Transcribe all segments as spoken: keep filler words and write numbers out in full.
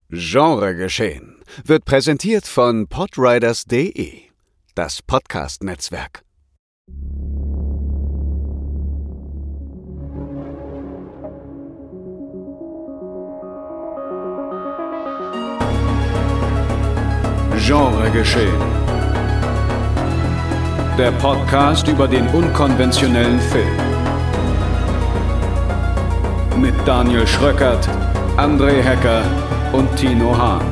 Genregeschehen wird präsentiert von podriders punkt de, das Podcast-Netzwerk. Genregeschehen. Der Podcast über den unkonventionellen Film. Mit Daniel Schröckert, André Hecker und Tino Hahn.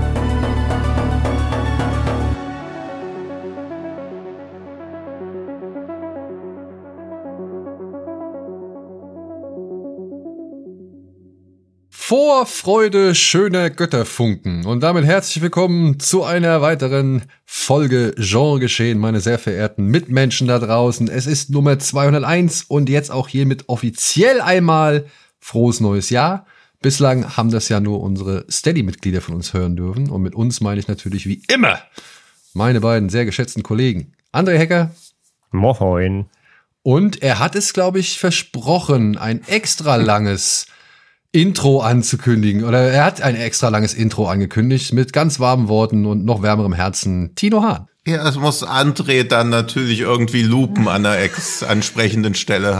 Vorfreude schöner Götterfunken. Und damit herzlich willkommen zu einer weiteren Folge Genregeschehen, meine sehr verehrten Mitmenschen da draußen. Es ist Nummer zweihunderteins und jetzt auch hiermit offiziell einmal frohes neues Jahr. Bislang haben das ja nur unsere Steady-Mitglieder von uns hören dürfen. Und mit uns meine ich natürlich wie immer meine beiden sehr geschätzten Kollegen. André Hecker. Moin. Und er hat es, glaube ich, versprochen, ein extra langes Intro anzukündigen. Oder er hat ein extra langes Intro angekündigt mit ganz warmen Worten und noch wärmerem Herzen. Tino Hahn. Ja, es muss André dann natürlich irgendwie loopen an der ex ansprechenden Stelle.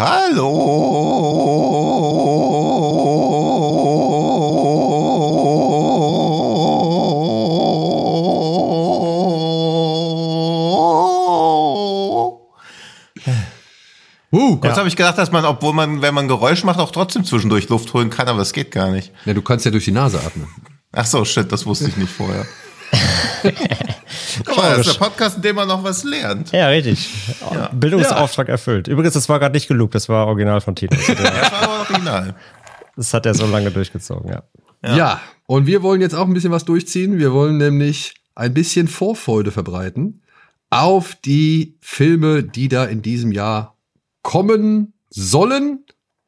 Hallo. Uh, Kurz ja. habe ich gedacht, dass man, obwohl man, wenn man Geräusch macht, auch trotzdem zwischendurch Luft holen kann, aber es geht gar nicht. Ja, du kannst ja durch die Nase atmen. Ach so, shit, das wusste ich nicht vorher. Guck mal, das ist der Podcast, in dem man noch was lernt. Ja, richtig. Ja. Bildungsauftrag ja. erfüllt. Übrigens, das war gerade nicht gelobt, das war original von Tino. Das war aber original. Das hat er so lange durchgezogen, ja. ja. Ja, und wir wollen jetzt auch ein bisschen was durchziehen. Wir wollen nämlich ein bisschen Vorfreude verbreiten auf die Filme, die da in diesem Jahr kommen sollen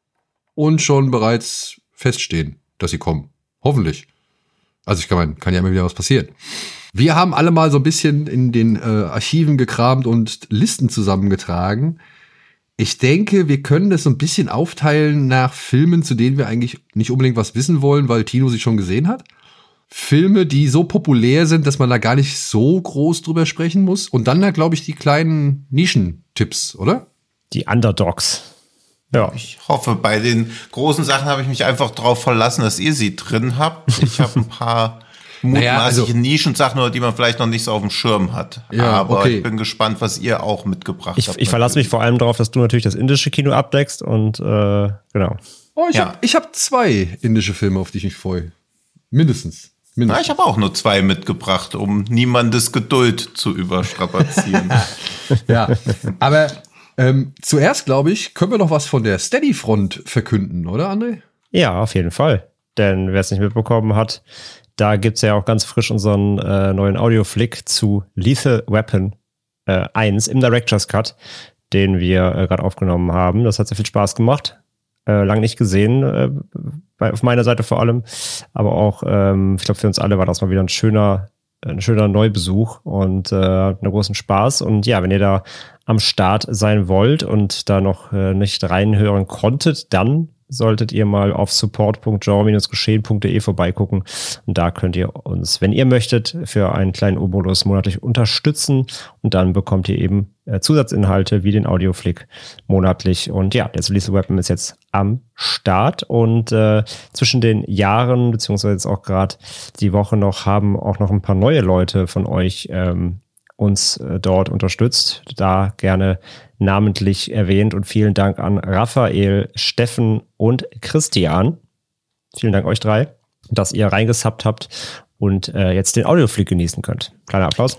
und schon bereits feststehen, dass sie kommen. Hoffentlich. Also ich kann, kann ja immer wieder was passieren. Wir haben alle mal so ein bisschen in den äh, Archiven gekramt und Listen zusammengetragen. Ich denke, wir können das so ein bisschen aufteilen nach Filmen, zu denen wir eigentlich nicht unbedingt was wissen wollen, weil Tino sie schon gesehen hat. Filme, die so populär sind, dass man da gar nicht so groß drüber sprechen muss. Und dann da, glaube ich, die kleinen Nischentipps, oder? Die Underdogs. Ja. Ich hoffe, bei den großen Sachen habe ich mich einfach drauf verlassen, dass ihr sie drin habt. Ich habe ein paar mutmaßliche naja, also, Nischensachen, die man vielleicht noch nicht so auf dem Schirm hat. Ja, aber okay. ich bin gespannt, was ihr auch mitgebracht ich, habt. Ich verlasse mich vor allem darauf, dass du natürlich das indische Kino abdeckst und äh, genau. Oh, ich ja. habe ich hab zwei indische Filme, auf die ich mich freue. Mindestens. Mindestens. Na, ich habe auch nur zwei mitgebracht, um niemandes Geduld zu überstrapazieren. Ja, aber Ähm, zuerst, glaube ich, können wir noch was von der Steady-Front verkünden, oder, André? Ja, auf jeden Fall. Denn wer es nicht mitbekommen hat, da gibt es ja auch ganz frisch unseren äh, neuen Audioflick zu Lethal Weapon äh, eins im Director's Cut, den wir äh, gerade aufgenommen haben. Das hat sehr viel Spaß gemacht. Äh, lang nicht gesehen, äh, bei, auf meiner Seite vor allem. Aber auch, ähm, ich glaube, für uns alle war das mal wieder ein schöner ein schöner Neubesuch und äh, einen großen Spaß. Und ja, wenn ihr da am Start sein wollt und da noch äh, nicht reinhören konntet, dann solltet ihr mal auf support punkt genre geschehen punkt de vorbeigucken. Und da könnt ihr uns, wenn ihr möchtet, für einen kleinen Obolus monatlich unterstützen. Und dann bekommt ihr eben äh, Zusatzinhalte wie den Audioflick monatlich. Und ja, der Lethal Weapon ist jetzt am Start. Und äh, zwischen den Jahren, beziehungsweise jetzt auch gerade die Woche noch, haben auch noch ein paar neue Leute von euch ähm, uns äh, dort unterstützt. Da gerne namentlich erwähnt und vielen Dank an Raphael, Steffen und Christian. Vielen Dank euch drei, dass ihr reingesubbt habt und äh, jetzt den Audioflick genießen könnt. Kleiner Applaus.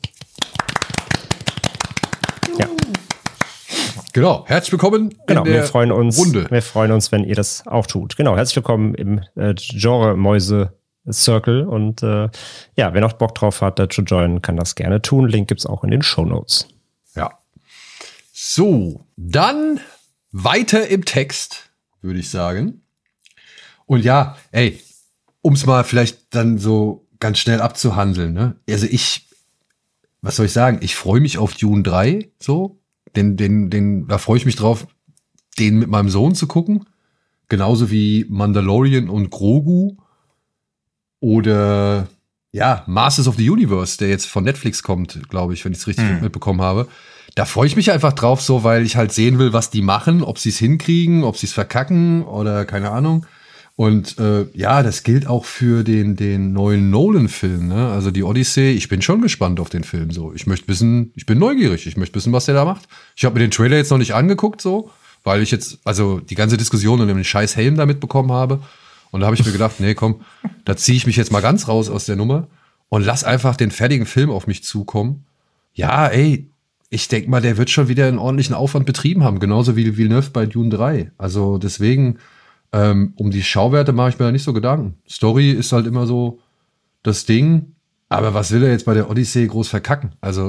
Ja. Genau, herzlich willkommen genau, in der wir freuen uns, Runde. Wir freuen uns, wenn ihr das auch tut. Genau, herzlich willkommen im äh, Genre-Mäuse-Circle und äh, ja, wer noch Bock drauf hat, da zu joinen, kann das gerne tun. Link gibt's auch in den Shownotes. Ja. So, dann weiter im Text, würde ich sagen. Und ja, ey, um es mal vielleicht dann so ganz schnell abzuhandeln, ne? Also ich, was soll ich sagen? Ich freue mich auf Dune drei, so. Den, den, den, da freue ich mich drauf, den mit meinem Sohn zu gucken. Genauso wie Mandalorian und Grogu. oder ja, Masters of the Universe, der jetzt von Netflix kommt, glaube ich, wenn ich es richtig hm. mitbekommen habe. Da freue ich mich einfach drauf, so, weil ich halt sehen will, was die machen, ob sie es hinkriegen, ob sie es verkacken oder keine Ahnung. Und äh, ja, das gilt auch für den den neuen Nolan-Film, ne? Also die Odyssey. Ich bin schon gespannt auf den Film. So, ich möchte wissen, ich bin neugierig. Ich möchte wissen, was der da macht. Ich habe mir den Trailer jetzt noch nicht angeguckt, so, weil ich jetzt also die ganze Diskussion um den scheiß Helm da mitbekommen habe. Und da habe ich mir gedacht, nee, komm, da ziehe ich mich jetzt mal ganz raus aus der Nummer und lass einfach den fertigen Film auf mich zukommen. Ja, ey, ich denke mal, der wird schon wieder einen ordentlichen Aufwand betrieben haben, genauso wie Villeneuve bei Dune drei. Also deswegen. Ähm, um die Schauwerte mache ich mir da nicht so Gedanken. Story ist halt immer so das Ding. Aber was will er jetzt bei der Odyssee groß verkacken? Also.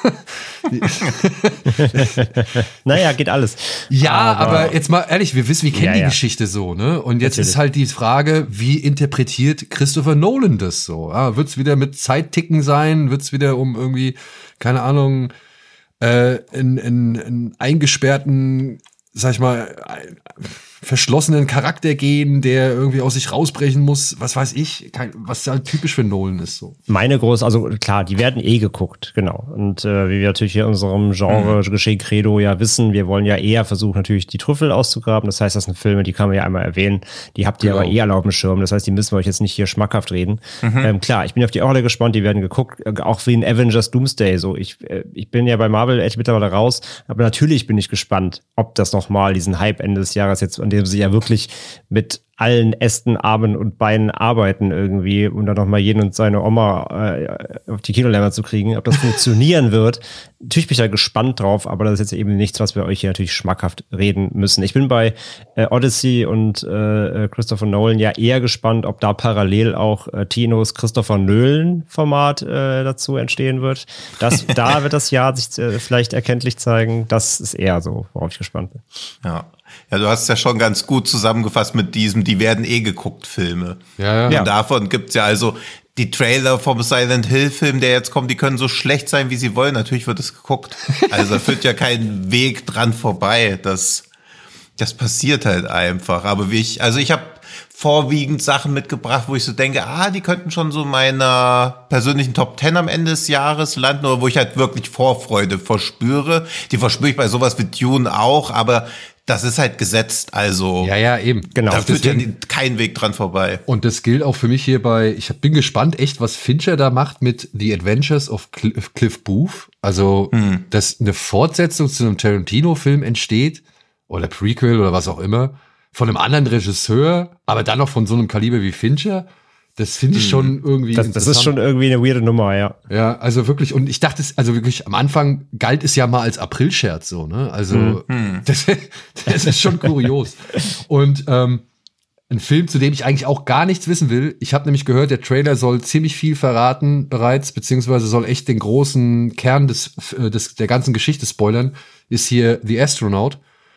Naja, geht alles. Ja, aber, aber jetzt mal ehrlich, wir wissen, wir kennen ja, die ja. Geschichte so, ne? Und jetzt Natürlich. ist halt die Frage, wie interpretiert Christopher Nolan das so? Ja, wird's wieder mit Zeitticken sein? Wird's wieder um irgendwie, keine Ahnung, äh, in, in, in eingesperrten, sag ich mal, verschlossenen Charakter gehen, der irgendwie aus sich rausbrechen muss, was weiß ich, was halt typisch für Nolan ist. So. Meine große, also klar, die werden eh geguckt, genau. Und äh, wie wir natürlich hier in unserem Genre-Geschehen-Credo ja wissen, wir wollen ja eher versuchen, natürlich die Trüffel auszugraben. Das heißt, das sind Filme, die kann man ja einmal erwähnen, die habt ihr genau. aber eh alle auf dem Schirm. Das heißt, die müssen wir euch jetzt nicht hier schmackhaft reden. Mhm. Ähm, klar, ich bin auf die auch alle gespannt, die werden geguckt, auch wie in Avengers Doomsday. So, ich, äh, ich bin ja bei Marvel echt mittlerweile raus, aber natürlich bin ich gespannt, ob das nochmal diesen Hype Ende des Jahres jetzt, an dem sie ja wirklich mit allen Ästen, Armen und Beinen arbeiten irgendwie, um dann nochmal jeden und seine Oma äh, auf die Kinolärme zu kriegen, ob das funktionieren wird. Natürlich bin ich da gespannt drauf, aber das ist jetzt eben nichts, was wir euch hier natürlich schmackhaft reden müssen. Ich bin bei äh, Odyssey und äh, Christopher Nolan ja eher gespannt, ob da parallel auch äh, Tinos Christopher Nolan-Format äh, dazu entstehen wird. Das, da wird das Jahr sich äh, vielleicht erkenntlich zeigen. Das ist eher so, worauf ich gespannt bin. Ja. Ja, du hast es ja schon ganz gut zusammengefasst mit diesem, die werden eh geguckt Filme. Ja, ja. Und davon gibt's ja also die Trailer vom Silent Hill Film, der jetzt kommt, die können so schlecht sein, wie sie wollen. Natürlich wird es geguckt. Also da führt ja kein Weg dran vorbei. Das, das passiert halt einfach. Aber wie ich, also ich habe vorwiegend Sachen mitgebracht, wo ich so denke, ah, die könnten schon so meiner persönlichen Top Ten am Ende des Jahres landen, oder wo ich halt wirklich Vorfreude verspüre. Die verspüre ich bei sowas wie Dune auch, aber das ist halt gesetzt, also ja, ja, eben, genau. Da führt ja kein Weg dran vorbei. Und das gilt auch für mich hier bei, ich bin gespannt echt, was Fincher da macht mit The Adventures of Cliff, Cliff Booth. Also, hm. dass eine Fortsetzung zu einem Tarantino-Film entsteht, oder Prequel oder was auch immer, von einem anderen Regisseur, aber dann noch von so einem Kaliber wie Fincher. Das finde ich schon irgendwie das, das ist schon irgendwie eine weirde Nummer, ja. Ja, also wirklich, und ich dachte, es, also wirklich, am Anfang galt es ja mal als Aprilscherz so, ne? Also, hm. das, das ist schon kurios. Und ähm, ein Film, zu dem ich eigentlich auch gar nichts wissen will. Ich habe nämlich gehört, der Trailer soll ziemlich viel verraten bereits, beziehungsweise soll echt den großen Kern des, des der ganzen Geschichte spoilern, ist hier The Astronaut.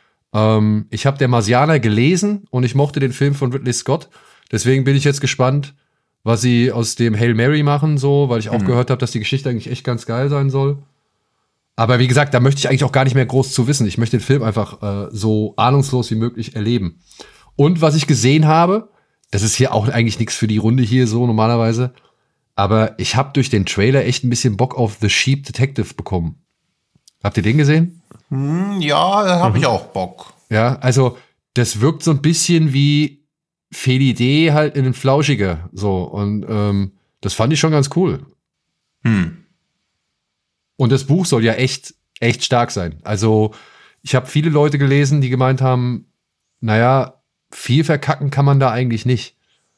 Ähm, ich habe Der Marsianer gelesen und ich mochte den Film von Ridley Scott. Deswegen bin ich jetzt gespannt, was sie aus dem Hail Mary machen, so, weil ich auch mhm. gehört habe, dass die Geschichte eigentlich echt ganz geil sein soll. Aber wie gesagt, da möchte ich eigentlich auch gar nicht mehr groß zu wissen. Ich möchte den Film einfach äh, so ahnungslos wie möglich erleben. Und was ich gesehen habe, das ist hier auch eigentlich nichts für die Runde hier so normalerweise, aber ich habe durch den Trailer echt ein bisschen Bock auf The Sheep Detective bekommen. Habt ihr den gesehen? Hm, ja, da habe mhm. ich auch Bock. Ja, also das wirkt so ein bisschen wie Felidee halt in den Flauschiger, so, und ähm, das fand ich schon ganz cool. Hm. Und das Buch soll ja echt, echt stark sein. Also, ich habe viele Leute gelesen, die gemeint haben, naja, viel verkacken kann man da eigentlich nicht.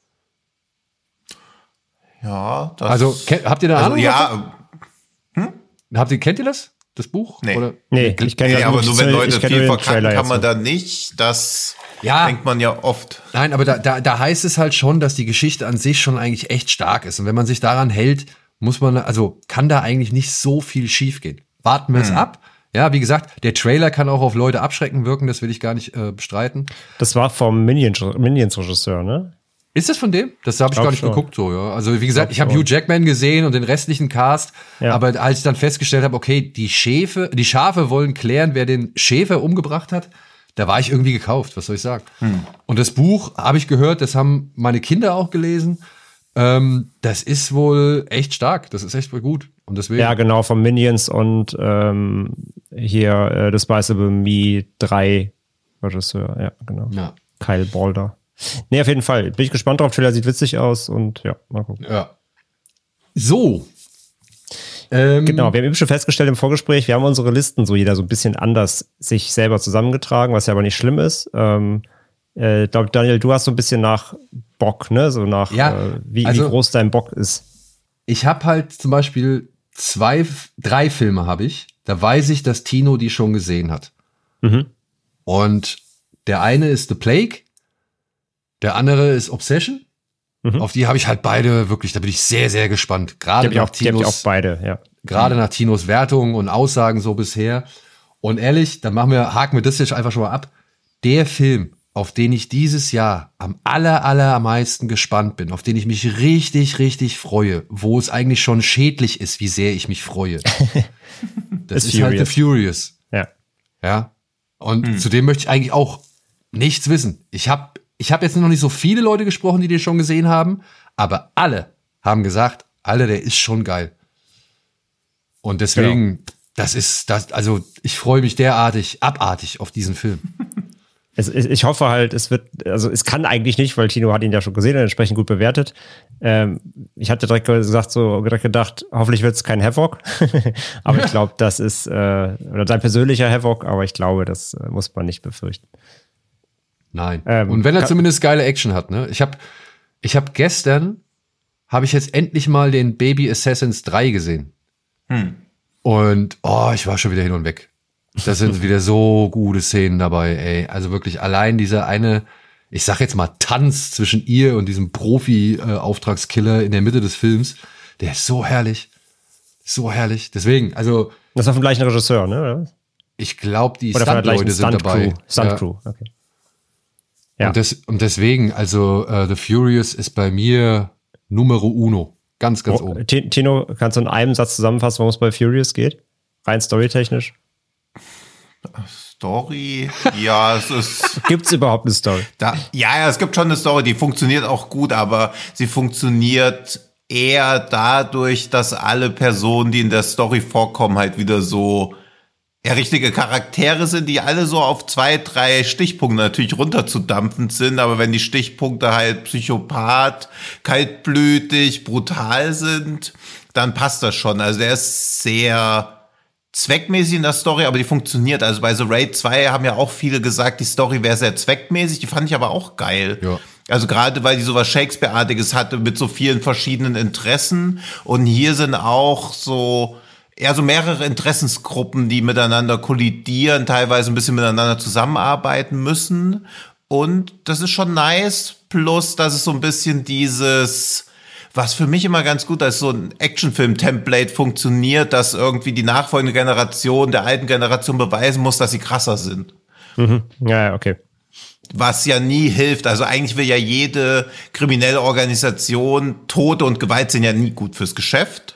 Ja, das... Also, habt ihr da also, Ahnung? Ja. Hm? Habt ihr, kennt ihr das? Das Buch? Nee. Oder? Nee, ich kenne nee, ja aber nur wenn Leute viel verkacken, kann man so. da nicht, das ja. denkt man ja oft. Nein, aber da, da, da heißt es halt schon, dass die Geschichte an sich schon eigentlich echt stark ist. Und wenn man sich daran hält, muss man, also kann da eigentlich nicht so viel schief gehen. Warten wir hm. es ab. Ja, wie gesagt, der Trailer kann auch auf Leute abschrecken wirken, das will ich gar nicht äh, bestreiten. Das war vom Minions-Regisseur, ne? Ist das von dem? Das habe ich, ich gar nicht schon. geguckt, so, ja. Also, wie gesagt, ich, ich habe Hugh Jackman gesehen und den restlichen Cast, ja. aber als ich dann festgestellt habe, okay, die Schäfe, die Schafe wollen klären, wer den Schäfer umgebracht hat, da war ich irgendwie gekauft, was soll ich sagen? Hm. Und das Buch, habe ich gehört, das haben meine Kinder auch gelesen. Ähm, das ist wohl echt stark. Das ist echt wohl gut. Und deswegen. Ja, genau, von Minions und ähm, hier äh, Despicable Me drei Regisseur. Ja, genau. Ja. Kyle Balder. Nee, auf jeden Fall. Bin ich gespannt drauf. Trailer sieht witzig aus und ja, mal gucken. Ja. So. Ähm, Genau, wir haben eben schon festgestellt im Vorgespräch, wir haben unsere Listen so jeder so ein bisschen anders sich selber zusammengetragen, was ja aber nicht schlimm ist. Ähm, äh, ich glaube, Daniel, du hast so ein bisschen nach Bock, ne? So nach, Ja, äh, wie, also- wie groß dein Bock ist. Ich habe halt zum Beispiel zwei, drei Filme habe ich. Da weiß ich, dass Tino die schon gesehen hat. Mhm. Und der eine ist The Plague. Der andere ist Obsession. Mhm. Auf die habe ich halt beide wirklich, da bin ich sehr, sehr gespannt. Die Gerade habe ich, nach auch- die hab ich auch Tinos, beide, ja. gerade nach Tinos Wertungen und Aussagen so bisher. Und ehrlich, dann machen wir, haken wir das jetzt einfach schon mal ab. Der Film, auf den ich dieses Jahr am aller, allermeisten gespannt bin, auf den ich mich richtig, richtig freue, wo es eigentlich schon schädlich ist, wie sehr ich mich freue. Das Ist ist halt The Furious. Furious. Ja. Ja. Und zu dem möchte ich eigentlich auch nichts wissen. Ich habe ich hab jetzt noch nicht so viele Leute gesprochen, die den schon gesehen haben, aber alle haben gesagt, alle, der ist schon geil. Und deswegen, das ist, das, also ich freue mich derartig, abartig auf diesen Film. Es, es, ich hoffe halt, es wird, also es kann eigentlich nicht, weil Tino hat ihn ja schon gesehen und entsprechend gut bewertet. Ähm, ich hatte direkt gesagt, so direkt gedacht, hoffentlich wird es kein Havoc. Aber ich glaube, das ist, äh, oder sein persönlicher Havoc, aber ich glaube, das äh, muss man nicht befürchten. Nein. Ähm, Und wenn er kann- zumindest geile Action hat, ne? Ich habe ich hab gestern, habe ich jetzt endlich mal den Baby Assassins drei gesehen. Und, oh, ich war schon wieder hin und weg. Das sind wieder so gute Szenen dabei, ey. Also wirklich allein dieser eine, ich sag jetzt mal Tanz zwischen ihr und diesem Profi-Auftragskiller in der Mitte des Films, der ist so herrlich. So herrlich. Deswegen, also Das war vom gleichen Regisseur, ne? Oder, was? ich glaube, die Oder von der gleichen Stunt-Leute sind dabei. Stunt-Crew. Stunt-Crew, okay. Ja. Und, des, und deswegen, also äh, The Furious ist bei mir Numero uno. Ganz, ganz Oh, oben. T- Tino, kannst du in einem Satz zusammenfassen, worum es bei Furious geht? Rein storytechnisch. Story, ja, es ist. Gibt es überhaupt eine Story? Da, ja, ja, es gibt schon eine Story, die funktioniert auch gut, aber sie funktioniert eher dadurch, dass alle Personen, die in der Story vorkommen, halt wieder so ja, richtige Charaktere sind, die alle so auf zwei, drei Stichpunkte natürlich runterzudampfen sind, aber wenn die Stichpunkte halt Psychopath, kaltblütig, brutal sind, dann passt das schon. Also der ist sehr zweckmäßig in der Story, aber die funktioniert. Also bei The Raid zwei haben ja auch viele gesagt, die Story wäre sehr zweckmäßig, die fand ich aber auch geil. Ja. Also gerade, weil die sowas Shakespeare-artiges hatte mit so vielen verschiedenen Interessen und hier sind auch so eher so mehrere Interessensgruppen, die miteinander kollidieren, teilweise ein bisschen miteinander zusammenarbeiten müssen und das ist schon nice, plus dass es so ein bisschen dieses was für mich immer ganz gut als so ein Actionfilm-Template funktioniert, dass irgendwie die nachfolgende Generation der alten Generation beweisen muss, dass sie krasser sind. Mhm. Ja, ja, okay. Was ja nie hilft. Also eigentlich will ja jede kriminelle Organisation, Tote und Gewalt sind ja nie gut fürs Geschäft.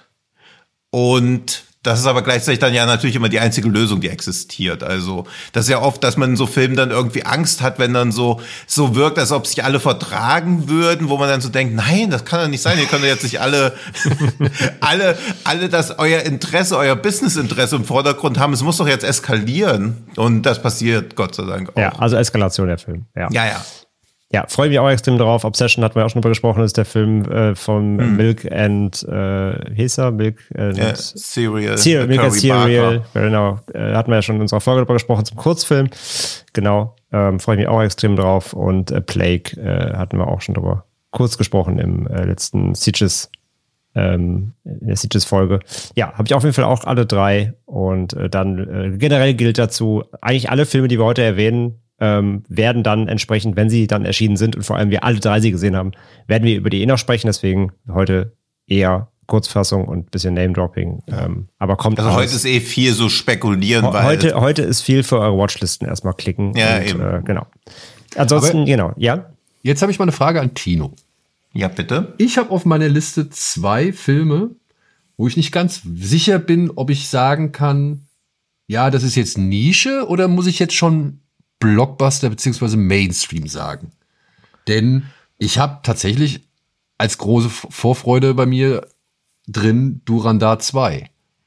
Und das ist aber gleichzeitig dann ja natürlich immer die einzige Lösung, die existiert. Also das ist ja oft, dass man in so Filmen dann irgendwie Angst hat, wenn dann so so wirkt, als ob sich alle vertragen würden, wo man dann so denkt, nein, das kann doch nicht sein. Ihr könnt doch jetzt nicht alle, alle, alle das euer Interesse, euer Businessinteresse im Vordergrund haben. Es muss doch jetzt eskalieren. Und das passiert Gott sei Dank auch. Ja, also Eskalation der Film. Ja, ja. ja. Ja, freue mich auch extrem drauf. Obsession hatten wir auch schon drüber gesprochen, ist der Film äh, von Hm. Milk and, äh, wie hieß er? Milk and Ja, Serial. Cereal, Milk and Curry Cereal. Barker. Genau, äh, hatten wir ja schon in unserer Folge drüber gesprochen zum Kurzfilm. Genau, ähm, freue ich mich auch extrem drauf. Und äh, Plague äh, hatten wir auch schon drüber kurz gesprochen im äh, letzten Sieges, ähm, in der Sieges-Folge. Ja, habe ich auf jeden Fall auch alle drei. Und äh, dann äh, generell gilt dazu, eigentlich alle Filme, die wir heute erwähnen, ähm, werden dann entsprechend, wenn sie dann erschienen sind und vor allem wir alle drei sie gesehen haben, werden wir über die eh noch sprechen. Deswegen heute eher Kurzfassung und ein bisschen Name-Dropping. Ähm, aber kommt Also alles. heute ist eh viel so spekulieren, Ho- weil heute, heute ist viel für eure Watchlisten erstmal klicken. Ja, und, eben. Äh, genau. Ansonsten, Aber- genau, ja. Jetzt habe ich mal eine Frage an Tino. ja bitte. Ich habe auf meiner Liste zwei Filme, wo ich nicht ganz sicher bin, ob ich sagen kann, ja, das ist jetzt Nische oder muss ich jetzt schon Blockbuster beziehungsweise Mainstream sagen? Denn ich habe tatsächlich als große Vorfreude bei mir drin Durandar zwei.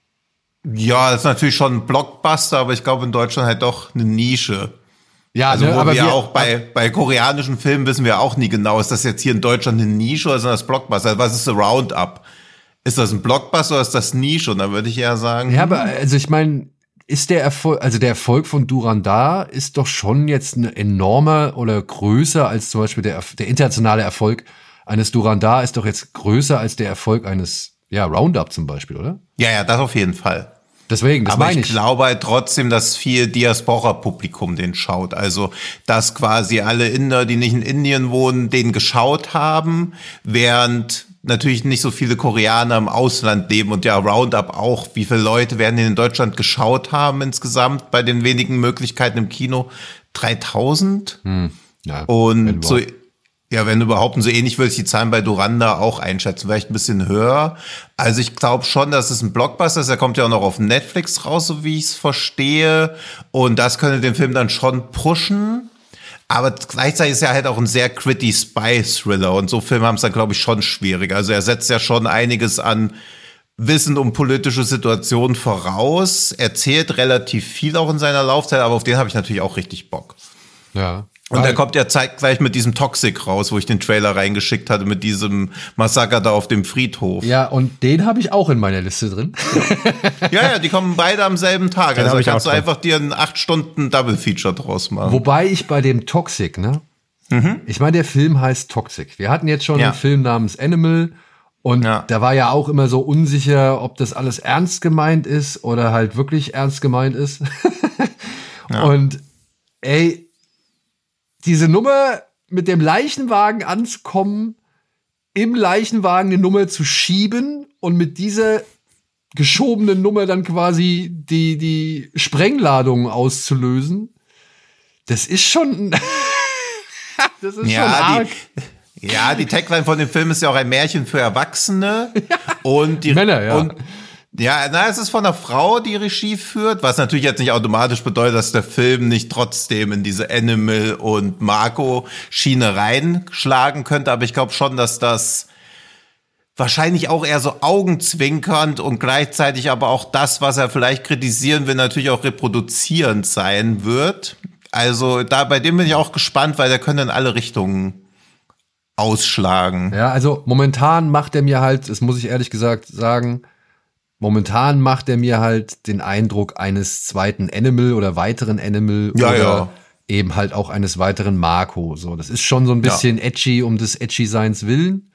Ja, das ist natürlich schon ein Blockbuster, aber ich glaube in Deutschland halt doch eine Nische. Ja, also ne, wo aber wir wir auch bei, bei koreanischen Filmen wissen wir auch nie genau, ist das jetzt hier in Deutschland eine Nische oder ist das Blockbuster? Also was ist das Roundup? Ist das ein Blockbuster oder ist das Nische? Und dann würde ich eher sagen. Ja, aber also ich meine, ist der Erfolg, also der Erfolg von Durandar ist doch schon jetzt ein enormer oder größer als zum Beispiel der, der internationale Erfolg eines Durandar ist doch jetzt größer als der Erfolg eines, ja, Roundup zum Beispiel, oder? Ja, ja, das auf jeden Fall. Deswegen, das aber meine ich ich. glaube halt trotzdem, dass viel Diaspora-Publikum den schaut. Also, dass quasi alle Inder, die nicht in Indien wohnen, den geschaut haben, während natürlich nicht so viele Koreaner im Ausland leben und ja, Roundup auch. Wie viele Leute werden den in Deutschland geschaut haben insgesamt bei den wenigen Möglichkeiten im Kino? dreitausend? Hm, ja, und so, ja, wenn überhaupt, und so ähnlich würde ich die Zahlen bei Durandar auch einschätzen, vielleicht ein bisschen höher. Also ich glaube schon, dass es ein Blockbuster ist. Er kommt ja auch noch auf Netflix raus, so wie ich es verstehe. Und das könnte den Film dann schon pushen. Aber gleichzeitig ist er halt auch ein sehr gritty Spy-Thriller. Und so Filme haben es dann, glaube ich, schon schwierig. Also er setzt ja schon einiges an Wissen um politische Situationen voraus. Erzählt relativ viel auch in seiner Laufzeit, aber auf den habe ich natürlich auch richtig Bock. Ja. Und er kommt ja zeitgleich mit diesem Toxic raus, wo ich den Trailer reingeschickt hatte, mit diesem Massaker da auf dem Friedhof. Ja, und den habe ich auch in meiner Liste drin. Ja, ja, die kommen beide am selben Tag. Den also ich kannst du auch einfach dir einen acht Stunden Double-Feature draus machen. Wobei ich bei dem Toxic, ne? Mhm. Ich meine, der Film heißt Toxic. Wir hatten jetzt schon Ja. einen Film namens Animal und Ja. da war ja auch immer so unsicher, ob das alles ernst gemeint ist oder halt wirklich ernst gemeint ist. Ja. Und ey, diese Nummer mit dem Leichenwagen anzukommen, im Leichenwagen eine Nummer zu schieben und mit dieser geschobenen Nummer dann quasi die, die Sprengladung auszulösen, das ist schon, das ist Ja, schon arg. die, ja, die Tagline von dem Film ist ja auch ein Märchen für Erwachsene. Und die Männer, ja. Und ja, na, es ist von einer Frau, die Regie führt, was natürlich jetzt nicht automatisch bedeutet, dass der Film nicht trotzdem in diese Animal- und Marco-Schiene reinschlagen könnte, aber ich glaube schon, dass das wahrscheinlich auch eher so augenzwinkernd und gleichzeitig aber auch das, was er vielleicht kritisieren will, natürlich auch reproduzierend sein wird. Also da bei dem bin ich auch gespannt, weil der könnte in alle Richtungen ausschlagen. Ja, also momentan macht er mir halt, das muss ich ehrlich gesagt sagen, momentan macht er mir halt den Eindruck eines zweiten Animal oder weiteren Animal Ja, oder ja. eben halt auch eines weiteren Marco. So, das ist schon so ein bisschen edgy um des Edgy-Seins willen.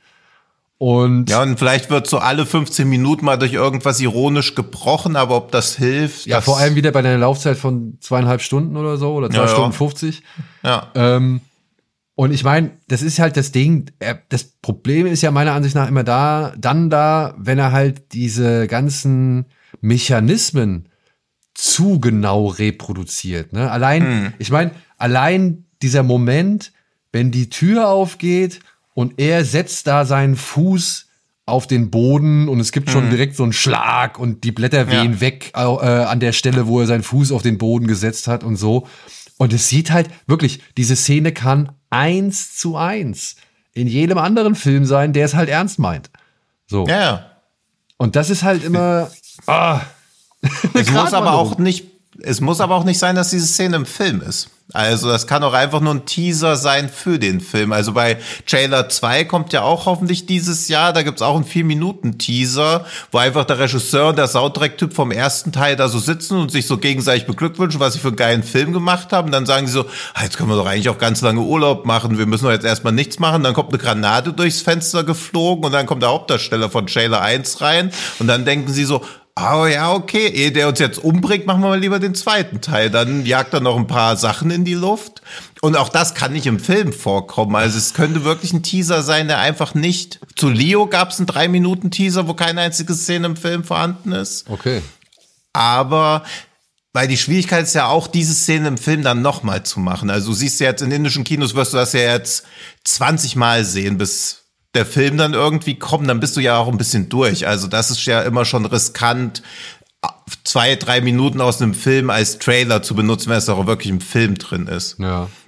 Und Ja, und vielleicht wird so alle fünfzehn Minuten mal durch irgendwas ironisch gebrochen, aber ob das hilft. ja, das, vor allem wieder bei einer Laufzeit von zweieinhalb Stunden oder so oder zwei Ja, ja. Stunden fünfzig. Ja. Ähm, und ich meine, das ist halt das Ding, er, das Problem ist ja meiner Ansicht nach immer da, dann da, wenn er halt diese ganzen Mechanismen zu genau reproduziert. Ne? Allein, Hm. ich meine, allein dieser Moment, wenn die Tür aufgeht und er setzt da seinen Fuß auf den Boden und es gibt schon Hm. direkt so einen Schlag und die Blätter wehen Ja. weg äh, an der Stelle, wo er seinen Fuß auf den Boden gesetzt hat und so. Und es sieht halt wirklich, diese Szene kann eins zu eins in jedem anderen Film sein, der es halt ernst meint. So. Ja, ja. Und das ist halt immer. Ah. Es muss aber Gratwanderung. auch nicht, es muss aber auch nicht sein, dass diese Szene im Film ist. Also das kann auch einfach nur ein Teaser sein für den Film. Also bei Trailer zwei kommt ja auch hoffentlich dieses Jahr, da gibt's auch einen vier Minuten Teaser, wo einfach der Regisseur und der Soundtrack-Typ vom ersten Teil da so sitzen und sich so gegenseitig beglückwünschen, was sie für einen geilen Film gemacht haben. Und dann sagen sie so, ah, jetzt können wir doch eigentlich auch ganz lange Urlaub machen, wir müssen doch jetzt erstmal nichts machen. Dann kommt eine Granate durchs Fenster geflogen und dann kommt der Hauptdarsteller von Trailer eins rein und dann denken sie so, oh ja, okay, ehe der uns jetzt umbringt, machen wir mal lieber den zweiten Teil. Dann jagt er noch ein paar Sachen in die Luft. Und auch das kann nicht im Film vorkommen. Also es könnte wirklich ein Teaser sein, der einfach nicht... Zu Leo gab es einen drei Minuten Teaser, wo keine einzige Szene im Film vorhanden ist. Okay. Aber... Weil die Schwierigkeit ist ja auch, diese Szene im Film dann nochmal zu machen. Also du siehst ja jetzt in indischen Kinos, wirst du das ja jetzt zwanzig Mal sehen, bis der Film dann irgendwie kommt, dann bist du ja auch ein bisschen durch. Also das ist ja immer schon riskant, zwei, drei Minuten aus einem Film als Trailer zu benutzen, wenn es auch wirklich im Film drin ist. Ja.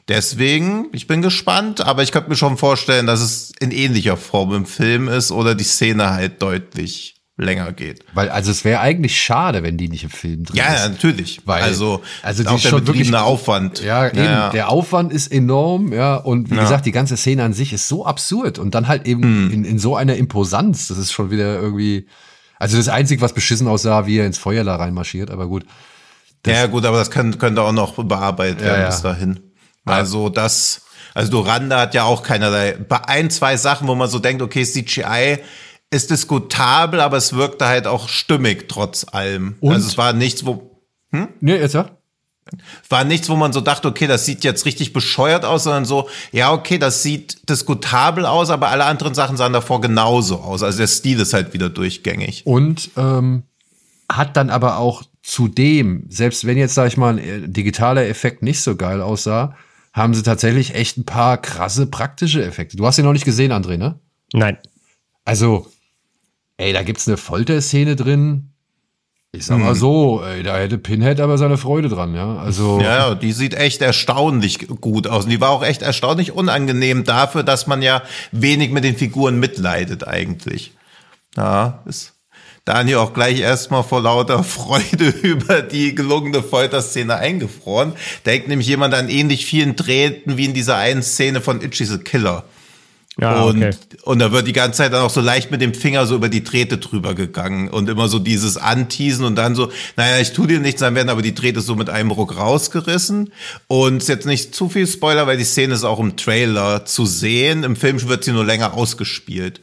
Deswegen, ich bin gespannt, aber ich könnte mir schon vorstellen, dass es in ähnlicher Form im Film ist oder die Szene halt deutlich länger geht. Weil, also es wäre eigentlich schade, wenn die nicht im Film drin ja, ist. Ja, natürlich. Weil, also, also auch die der schon betriebene wirklich, Aufwand. Ja, eben, ja. der Aufwand ist enorm, ja, und wie ja. gesagt, die ganze Szene an sich ist so absurd und dann halt eben hm. in, in so einer Imposanz, das ist schon wieder irgendwie, also das Einzige, was beschissen aussah, wie er ins Feuer da reinmarschiert, aber gut. Das, ja, gut, aber das kann, könnte auch noch bearbeitet werden ja, ja. bis dahin. Also das, also Duranda hat ja auch keinerlei, bei ein, zwei Sachen, wo man so denkt, okay, C G I ist diskutabel, aber es wirkte halt auch stimmig trotz allem. Und? Also es war nichts, wo, hm? Nee, jetzt ja. War nichts, wo man so dachte, okay, das sieht jetzt richtig bescheuert aus, sondern so, ja, okay, das sieht diskutabel aus, aber alle anderen Sachen sahen davor genauso aus. Also der Stil ist halt wieder durchgängig. Und ähm, hat dann aber auch zudem, selbst wenn jetzt, sag ich mal, ein digitaler Effekt nicht so geil aussah, haben sie tatsächlich echt ein paar krasse praktische Effekte. Du hast ihn noch nicht gesehen, André, ne? Nein. Also, ey, da gibt's eine Folterszene drin. Ich sag mal so, ey, da hätte Pinhead aber seine Freude dran, ja. Also. Ja, die sieht echt erstaunlich gut aus. Und die war auch echt erstaunlich unangenehm dafür, dass man ja wenig mit den Figuren mitleidet eigentlich. Ja, ist Daniel auch gleich erstmal vor lauter Freude über die gelungene Folterszene eingefroren. Da hängt nämlich jemand an ähnlich vielen Drähten wie in dieser einen Szene von Itchy the Killer. Ja, und, okay. und da wird die ganze Zeit dann auch so leicht mit dem Finger so über die Drähte drüber gegangen und immer so dieses Anteasen und dann so, naja, ich tu dir nichts, dann werden aber die Drähte so mit einem Ruck rausgerissen. Und ist jetzt nicht zu viel Spoiler, weil die Szene ist auch im Trailer zu sehen. Im Film wird sie nur länger ausgespielt.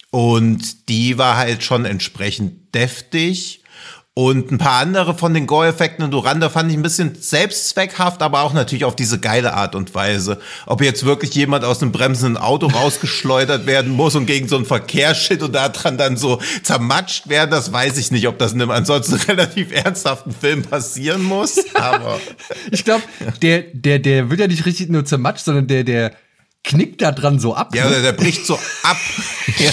Und die war halt schon entsprechend deftig. Und ein paar andere von den Gore-Effekten in Duranda fand ich ein bisschen selbstzweckhaft, aber auch natürlich auf diese geile Art und Weise. Ob jetzt wirklich jemand aus einem bremsenden Auto rausgeschleudert werden muss und gegen so ein Verkehrsschild und daran dann so zermatscht werden, das weiß ich nicht, ob das in einem ansonsten relativ ernsthaften Film passieren muss. Aber ich glaube, der, der, der wird ja nicht richtig nur zermatscht, sondern der, der knickt da dran so ab. Ja, der, der bricht so ab. Ja.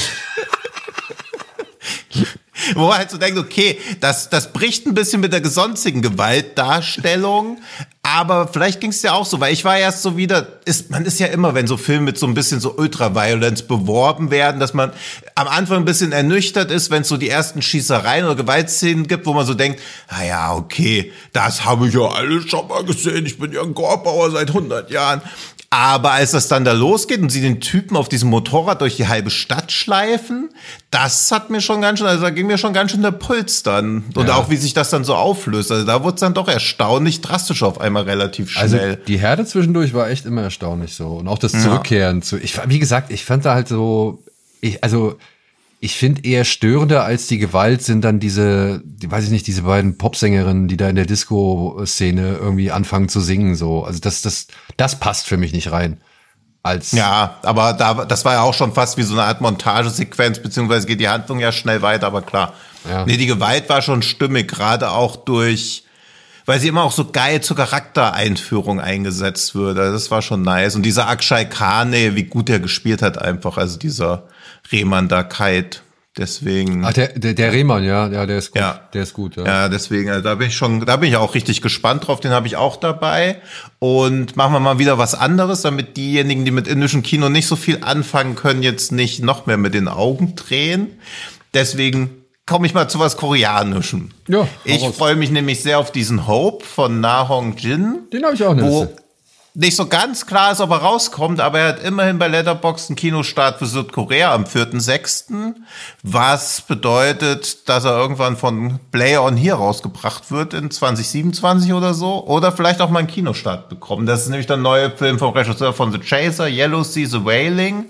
Wo man halt so denkt, okay, das, das bricht ein bisschen mit der sonstigen Gewaltdarstellung, aber vielleicht ging es ja auch so, weil ich war erst so wieder, ist, man ist ja immer, wenn so Filme mit so ein bisschen so Ultraviolence beworben werden, dass man am Anfang ein bisschen ernüchtert ist, wenn es so die ersten Schießereien oder Gewaltszenen gibt, wo man so denkt, na ja, okay, das habe ich ja alles schon mal gesehen, ich bin ja ein Gorebauer seit hundert Jahren. Aber als das dann da losgeht und sie den Typen auf diesem Motorrad durch die halbe Stadt schleifen, das hat mir schon ganz schön, also da ging mir schon ganz schön der Puls dann. Und ja. auch wie sich das dann so auflöst. Also da wurde es dann doch erstaunlich drastisch auf einmal relativ schnell. Also die Härte zwischendurch war echt immer erstaunlich so. Und auch das Zurückkehren ja. zu. Ich, wie gesagt, ich fand da halt so, ich, also ich finde eher störender als die Gewalt sind dann diese, die, weiß ich nicht, diese beiden Popsängerinnen, die da in der Disco-Szene irgendwie anfangen zu singen, so. Also das, das, das passt für mich nicht rein. Als ja, aber da, das war ja auch schon fast wie so eine Art Montagesequenz, beziehungsweise geht die Handlung ja schnell weiter, aber klar. Ja. Nee, die Gewalt war schon stimmig, gerade auch durch, weil sie immer auch so geil zur Charaktereinführung eingesetzt wird. Also das war schon nice. Und dieser Akshay Khane, wie gut er gespielt hat einfach, also dieser Rehman Dakait, deswegen. Ach, der, der, der Rehman, ja, ja, der ist gut. Ja. Der ist gut, ja. Ja, deswegen, also da bin ich schon, da bin ich auch richtig gespannt drauf, den habe ich auch dabei. Und machen wir mal wieder was anderes, damit diejenigen, die mit indischem Kino nicht so viel anfangen können, jetzt nicht noch mehr mit den Augen drehen. Deswegen komme ich mal zu was Koreanischem. Ja, ich freue mich nämlich sehr auf diesen Hope von Na Hong Jin. Den habe ich auch in der Liste. Nicht so ganz klar ist, ob er rauskommt, aber er hat immerhin bei Letterboxd einen Kinostart für Südkorea am vierten sechsten Was bedeutet, dass er irgendwann von Play On Here rausgebracht wird in zwanzig siebenundzwanzig oder so. Oder vielleicht auch mal einen Kinostart bekommen. Das ist nämlich der neue Film vom Regisseur von The Chaser, Yellow Sea, The Wailing.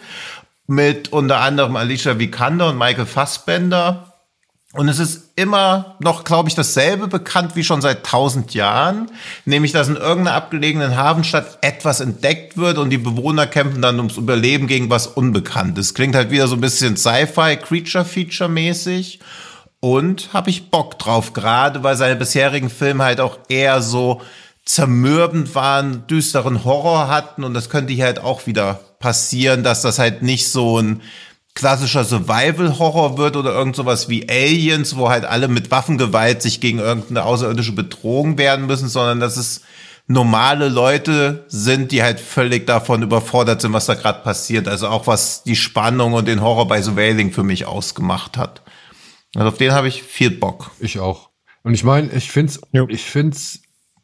Mit unter anderem Alicia Vikander und Michael Fassbender. Und es ist immer noch, glaube ich, dasselbe bekannt wie schon seit tausend Jahren. Nämlich, dass in irgendeiner abgelegenen Hafenstadt etwas entdeckt wird und die Bewohner kämpfen dann ums Überleben gegen was Unbekanntes. Klingt halt wieder so ein bisschen Sci-Fi, Creature-Feature-mäßig. Und habe ich Bock drauf, gerade weil seine bisherigen Filme halt auch eher so zermürbend waren, düsteren Horror hatten. Und das könnte hier halt auch wieder passieren, dass das halt nicht so ein klassischer Survival-Horror wird oder irgend sowas wie Aliens, wo halt alle mit Waffengewalt sich gegen irgendeine außerirdische Bedrohung wehren müssen, sondern dass es normale Leute sind, die halt völlig davon überfordert sind, was da gerade passiert. Also auch was die Spannung und den Horror bei The Wailing für mich ausgemacht hat. Also auf den habe ich viel Bock. Ich auch. Und ich meine, ich find's, jo. ich find's,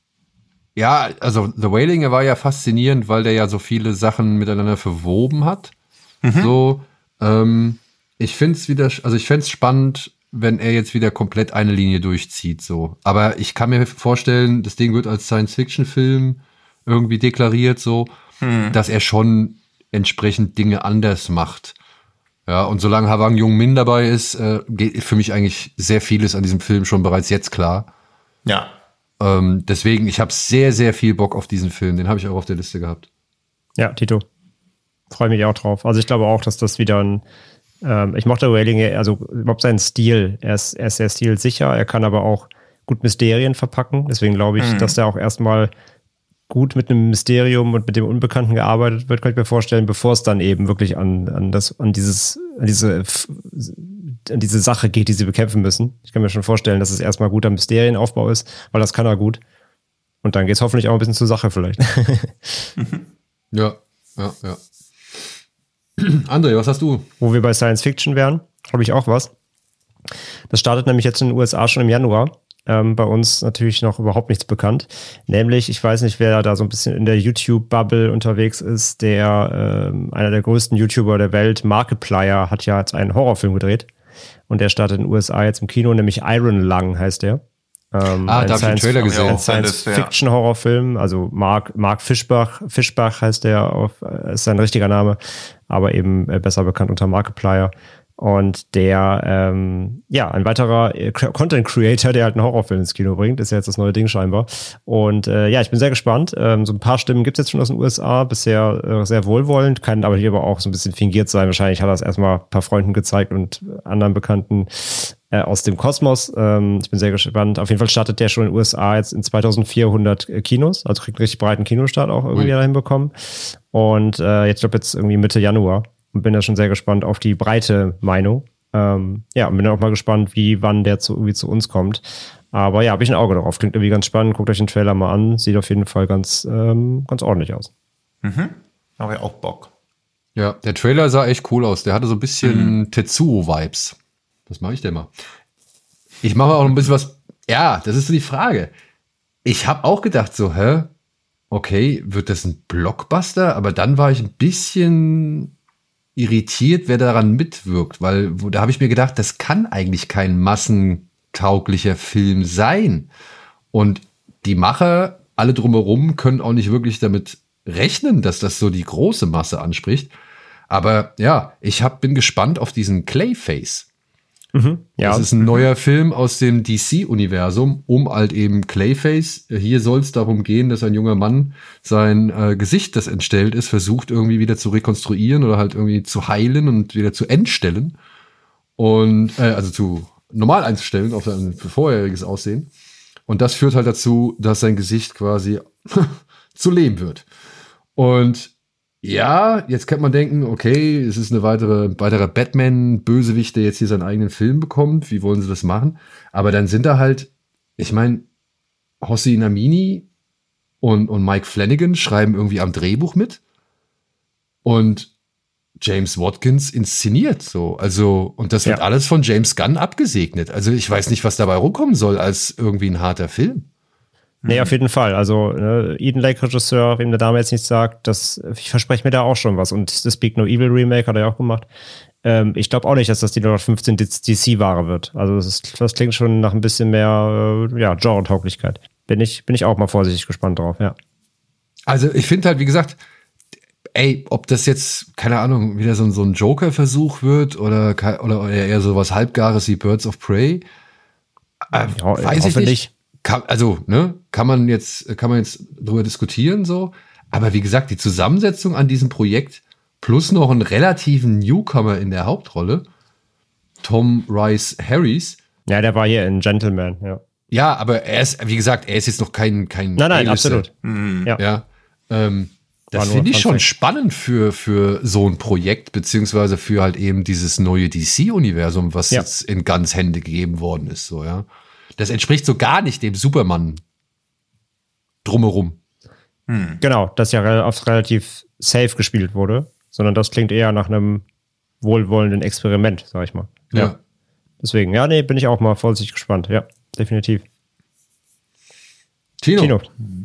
ja, also The Wailing, er war ja faszinierend, weil der ja so viele Sachen miteinander verwoben hat. Mhm. So, ähm, ich find's wieder, also ich find's spannend, wenn er jetzt wieder komplett eine Linie durchzieht, so. Aber ich kann mir vorstellen, das Ding wird als Science-Fiction-Film irgendwie deklariert, so, mhm. dass er schon entsprechend Dinge anders macht. Ja, und solange Hwang Jung-min dabei ist, äh, geht für mich eigentlich sehr vieles an diesem Film schon bereits jetzt klar. Ja. Ähm, deswegen, ich habe sehr, sehr viel Bock auf diesen Film. Den habe ich auch auf der Liste gehabt. Ja, Tito. Freue mich auch drauf. Also ich glaube auch, dass das wieder ein ähm, ich mochte Wailing, also überhaupt seinen Stil. Er ist, er ist sehr stilsicher, er kann aber auch gut Mysterien verpacken. Deswegen glaube ich, mhm. dass der auch erstmal gut mit einem Mysterium und mit dem Unbekannten gearbeitet wird, kann ich mir vorstellen, bevor es dann eben wirklich an, an das, an dieses, an diese, an diese Sache geht, die sie bekämpfen müssen. Ich kann mir schon vorstellen, dass es erstmal guter Mysterienaufbau ist, weil das kann er gut. Und dann geht es hoffentlich auch ein bisschen zur Sache vielleicht. Ja, ja, ja. André, was hast du? Wo wir bei Science Fiction wären, habe ich auch was. Das startet nämlich jetzt in den U S A schon im Januar. Ähm, bei uns natürlich noch überhaupt nichts bekannt. Nämlich, ich weiß nicht, wer da so ein bisschen in der YouTube-Bubble unterwegs ist, der ähm, einer der größten YouTuber der Welt, Markiplier, hat ja jetzt einen Horrorfilm gedreht. Und der startet in den U S A jetzt im Kino, nämlich Iron Lung heißt der. Ähm, ah, da habe ich den Trailer gesehen. Ein Science-Fiction-Horrorfilm, also Mark, Mark Fischbach, Fischbach heißt der, auf, ist sein richtiger Name, aber eben besser bekannt unter Markiplier. Und der, ähm, ja, ein weiterer Content-Creator, der halt einen Horrorfilm ins Kino bringt, ist ja jetzt das neue Ding scheinbar. Und äh, ja, ich bin sehr gespannt. Ähm, so ein paar Stimmen gibt es jetzt schon aus den U S A, bisher äh, sehr wohlwollend, kann aber hier aber auch so ein bisschen fingiert sein. Wahrscheinlich hat er es erstmal ein paar Freunden gezeigt und anderen Bekannten äh, aus dem Kosmos. Ähm, ich bin sehr gespannt. Auf jeden Fall startet der schon in den U S A jetzt in zweitausendvierhundert Kinos, also kriegt einen richtig breiten Kinostart auch irgendwie da hinbekommen. Und äh, jetzt glaube jetzt irgendwie Mitte Januar. Und bin da schon sehr gespannt auf die breite Meinung. Ähm, ja, und bin auch mal gespannt, wie, wann der zu, irgendwie zu uns kommt. Aber ja, habe ich ein Auge drauf. Klingt irgendwie ganz spannend. Guckt euch den Trailer mal an. Sieht auf jeden Fall ganz, ähm, ganz ordentlich aus. Mhm. Habe ich auch Bock. Ja, der Trailer sah echt cool aus. Der hatte so ein bisschen mhm. Tetsuo-Vibes. Was mache ich denn mal? Ich mache auch noch ein bisschen was. Ja, das ist so die Frage. Ich habe auch gedacht so, hä? Okay, wird das ein Blockbuster? Aber dann war ich ein bisschen irritiert, wer daran mitwirkt, weil wo, da habe ich mir gedacht, das kann eigentlich kein massentauglicher Film sein. Und die Macher, alle drumherum, können auch nicht wirklich damit rechnen, dass das so die große Masse anspricht. Aber ja, ich hab, bin gespannt auf diesen Clayface. Mhm, ja. Das ist ein neuer Film aus dem D C-Universum, um halt eben Clayface. Hier soll es darum gehen, dass ein junger Mann sein äh, Gesicht, das entstellt ist, versucht irgendwie wieder zu rekonstruieren oder halt irgendwie zu heilen und wieder zu entstellen. Und äh, also zu normal einzustellen auf sein vorheriges Aussehen. Und das führt halt dazu, dass sein Gesicht quasi zu Lehm wird. Und ja, jetzt kann man denken, okay, es ist eine weitere, weiterer Batman-Bösewicht, der jetzt hier seinen eigenen Film bekommt. Wie wollen sie das machen? Aber dann sind da halt, ich meine, Hossein Amini und, und Mike Flanagan schreiben irgendwie am Drehbuch mit. Und James Watkins inszeniert so. Also, und das wird ja alles von James Gunn abgesegnet. Also ich weiß nicht, was dabei rumkommen soll als irgendwie ein harter Film. Nee, auf jeden Fall. Also äh, Eden Lake Regisseur, wem der Dame jetzt nichts sagt, das, ich verspreche mir da auch schon was. Und das Speak No Evil Remake hat er ja auch gemacht. Ähm, ich glaube auch nicht, dass das die null fünfzehn D C-Ware wird. Also das, ist, das klingt schon nach ein bisschen mehr äh, ja, Genre-Tauglichkeit. Bin ich, bin ich auch mal vorsichtig gespannt drauf, ja. Also ich finde halt, wie gesagt, ey, ob das jetzt, keine Ahnung, wieder so, so ein Joker-Versuch wird oder, oder eher so was Halbgares wie Birds of Prey, äh, ja, weiß ich nicht. Kann, also, ne, kann man jetzt, kann man jetzt drüber diskutieren, so. Aber wie gesagt, die Zusammensetzung an diesem Projekt plus noch einen relativen Newcomer in der Hauptrolle, Tom Rice Harris. Ja, der war hier in Gentleman, ja. Ja, aber er ist, wie gesagt, er ist jetzt noch kein, kein Nein, nein, absolut. Mhm. Ja. ja ähm, das finde ich schon spannend für, für so ein Projekt, beziehungsweise für halt eben dieses neue D C-Universum, was ja jetzt in Gunns Hände gegeben worden ist, so, ja. Das entspricht so gar nicht dem Superman drumherum. Hm. Genau, das ja oft relativ safe gespielt wurde, sondern das klingt eher nach einem wohlwollenden Experiment, sag ich mal. Ja. ja. Deswegen, ja, nee, bin ich auch mal vorsichtig gespannt. Ja, definitiv. Tino. Tino.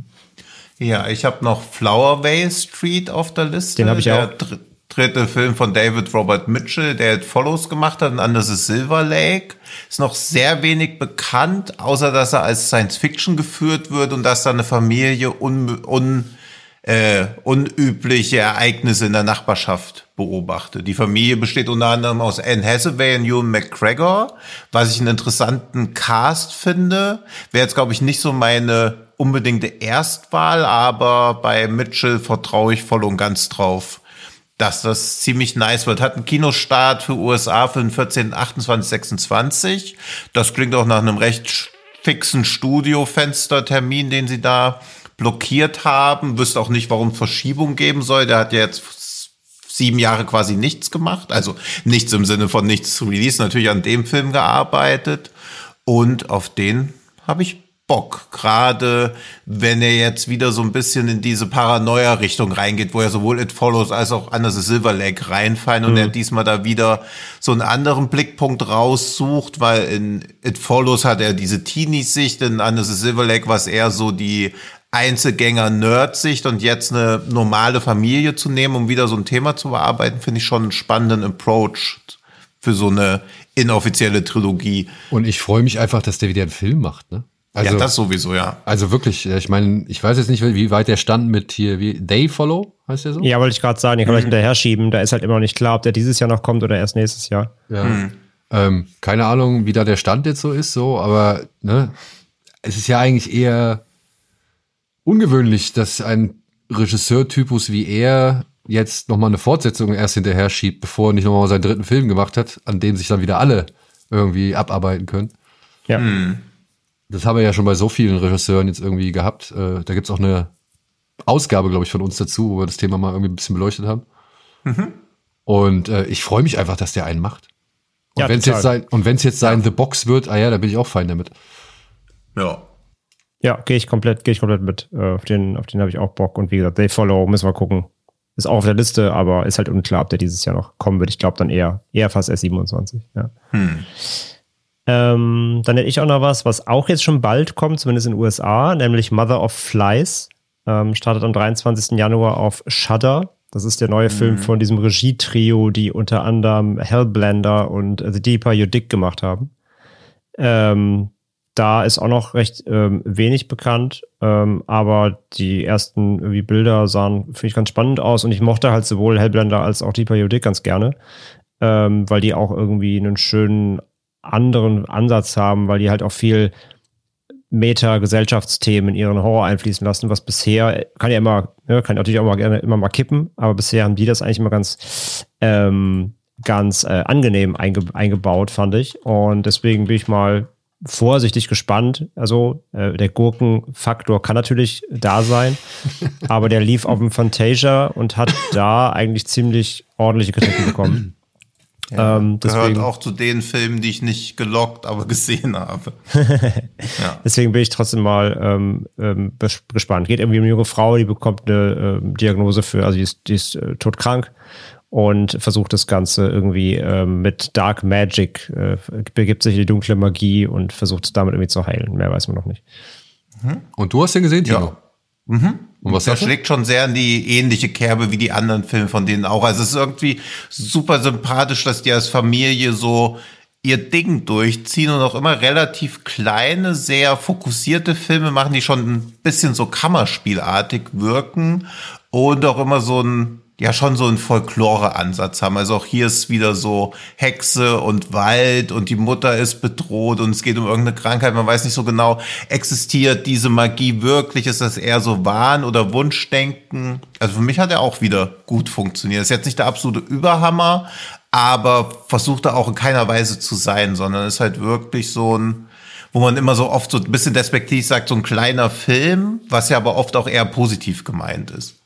Ja, ich habe noch Flowerway Street auf der Liste. Den habe ich der auch. Dr- dritte Film von David Robert Mitchell, der It Follows gemacht hat, Under the Silver Lake. Ist noch sehr wenig bekannt, außer dass er als Science Fiction geführt wird und dass da eine Familie un, un, äh, unübliche Ereignisse in der Nachbarschaft beobachtet. Die Familie besteht unter anderem aus Anne Hathaway und Ewan McGregor, was ich einen interessanten Cast finde. Wäre jetzt, glaube ich, nicht so meine unbedingte Erstwahl, aber bei Mitchell vertraue ich voll und ganz drauf, dass das ziemlich nice wird. Hat einen Kinostart für U S A für den vierzehnten achtundzwanzig sechsundzwanzig. Das klingt auch nach einem recht fixen Studiofenstertermin, den sie da blockiert haben. Wüsste auch nicht, warum es Verschiebung geben soll. Der hat ja jetzt sieben Jahre quasi nichts gemacht. Also nichts im Sinne von nichts zu release. Natürlich an dem Film gearbeitet. Und auf den habe ich Bock. Gerade wenn er jetzt wieder so ein bisschen in diese Paranoia-Richtung reingeht, wo er sowohl It Follows als auch Under the Silver Lake reinfallen mhm. und er diesmal da wieder so einen anderen Blickpunkt raussucht, weil in It Follows hat er diese Teenie-Sicht, in Under the Silver Lake war es eher so die Einzelgänger-Nerd-Sicht und jetzt eine normale Familie zu nehmen, um wieder so ein Thema zu bearbeiten, finde ich schon einen spannenden Approach für so eine inoffizielle Trilogie. Und ich freue mich einfach, dass der wieder einen Film macht, ne? Also, ja, das sowieso, ja. Also wirklich, ich meine, ich weiß jetzt nicht, wie weit der stand mit hier, wie They Follow, heißt der so? Ja, wollte ich gerade sagen, den kann man mhm. hinterher schieben. Da ist halt immer noch nicht klar, ob der dieses Jahr noch kommt oder erst nächstes Jahr. Ja. Mhm. Ähm, keine Ahnung, wie da der Stand jetzt so ist, so, aber ne, es ist ja eigentlich eher ungewöhnlich, dass ein Regisseurtypus wie er jetzt nochmal eine Fortsetzung erst hinterher schiebt, bevor er nicht nochmal seinen dritten Film gemacht hat, an dem sich dann wieder alle irgendwie abarbeiten können. Ja. Mhm. Das haben wir ja schon bei so vielen Regisseuren jetzt irgendwie gehabt. Äh, da gibt's auch eine Ausgabe, glaube ich, von uns dazu, wo wir das Thema mal irgendwie ein bisschen beleuchtet haben. Mhm. Und äh, ich freue mich einfach, dass der einen macht. Und ja, wenn es jetzt sein und wenn es jetzt sein ja. The Box wird, ah ja, da bin ich auch fein damit. Ja. Ja, gehe ich komplett, gehe ich komplett mit. Äh, auf den, auf den habe ich auch Bock. Und wie gesagt, They Follow, müssen wir gucken. Ist auch auf der Liste, aber ist halt unklar, ob der dieses Jahr noch kommen wird. Ich glaube dann eher, eher fast erst siebenundzwanzig. Ja. Hm. Ähm, dann hätte ich auch noch was, was auch jetzt schon bald kommt, zumindest in den U S A, nämlich Mother of Flies. Ähm, startet am dreiundzwanzigsten Januar auf Shudder. Das ist der neue mhm. Film von diesem Regie-Trio, die unter anderem Hellblender und The Deeper You Dig gemacht haben. Ähm, da ist auch noch recht ähm, wenig bekannt, ähm, aber die ersten irgendwie Bilder sahen, finde ich, ganz spannend aus und ich mochte halt sowohl Hellblender als auch Deeper You Dig ganz gerne, ähm, weil die auch irgendwie einen schönen anderen Ansatz haben, weil die halt auch viel Meta-Gesellschaftsthemen in ihren Horror einfließen lassen, was bisher, kann ja immer, ja, kann natürlich auch mal gerne immer mal kippen, aber bisher haben die das eigentlich immer ganz ähm, ganz äh, angenehm einge- eingebaut, fand ich. Und deswegen bin ich mal vorsichtig gespannt. Also äh, der Gurkenfaktor kann natürlich da sein, aber der lief auf dem Fantasia und hat da eigentlich ziemlich ordentliche Kritiken bekommen. Ja, ähm, deswegen, gehört auch zu den Filmen, die ich nicht gelockt, aber gesehen habe. Ja. Deswegen bin ich trotzdem mal ähm, ähm, gespannt. Geht irgendwie um eine junge Frau, die bekommt eine ähm, Diagnose für, also die ist, die ist äh, todkrank und versucht das Ganze irgendwie ähm, mit Dark Magic, äh, begibt sich in die dunkle Magie und versucht es damit irgendwie zu heilen. Mehr weiß man noch nicht. Mhm. Und du hast den gesehen, Tino? Ja. Mhm. Und was das schlägt schon sehr in die ähnliche Kerbe wie die anderen Filme von denen auch. Also es ist irgendwie super sympathisch, dass die als Familie so ihr Ding durchziehen und auch immer relativ kleine, sehr fokussierte Filme machen, die schon ein bisschen so kammerspielartig wirken und auch immer so ein, ja schon so einen Folklore-Ansatz haben. Also auch hier ist wieder so Hexe und Wald und die Mutter ist bedroht und es geht um irgendeine Krankheit. Man weiß nicht so genau, existiert diese Magie wirklich? Ist das eher so Wahn oder Wunschdenken? Also für mich hat er auch wieder gut funktioniert. Ist jetzt nicht der absolute Überhammer, aber versucht er auch in keiner Weise zu sein, sondern ist halt wirklich so ein, wo man immer so oft so ein bisschen despektiv sagt, so ein kleiner Film, was ja aber oft auch eher positiv gemeint ist.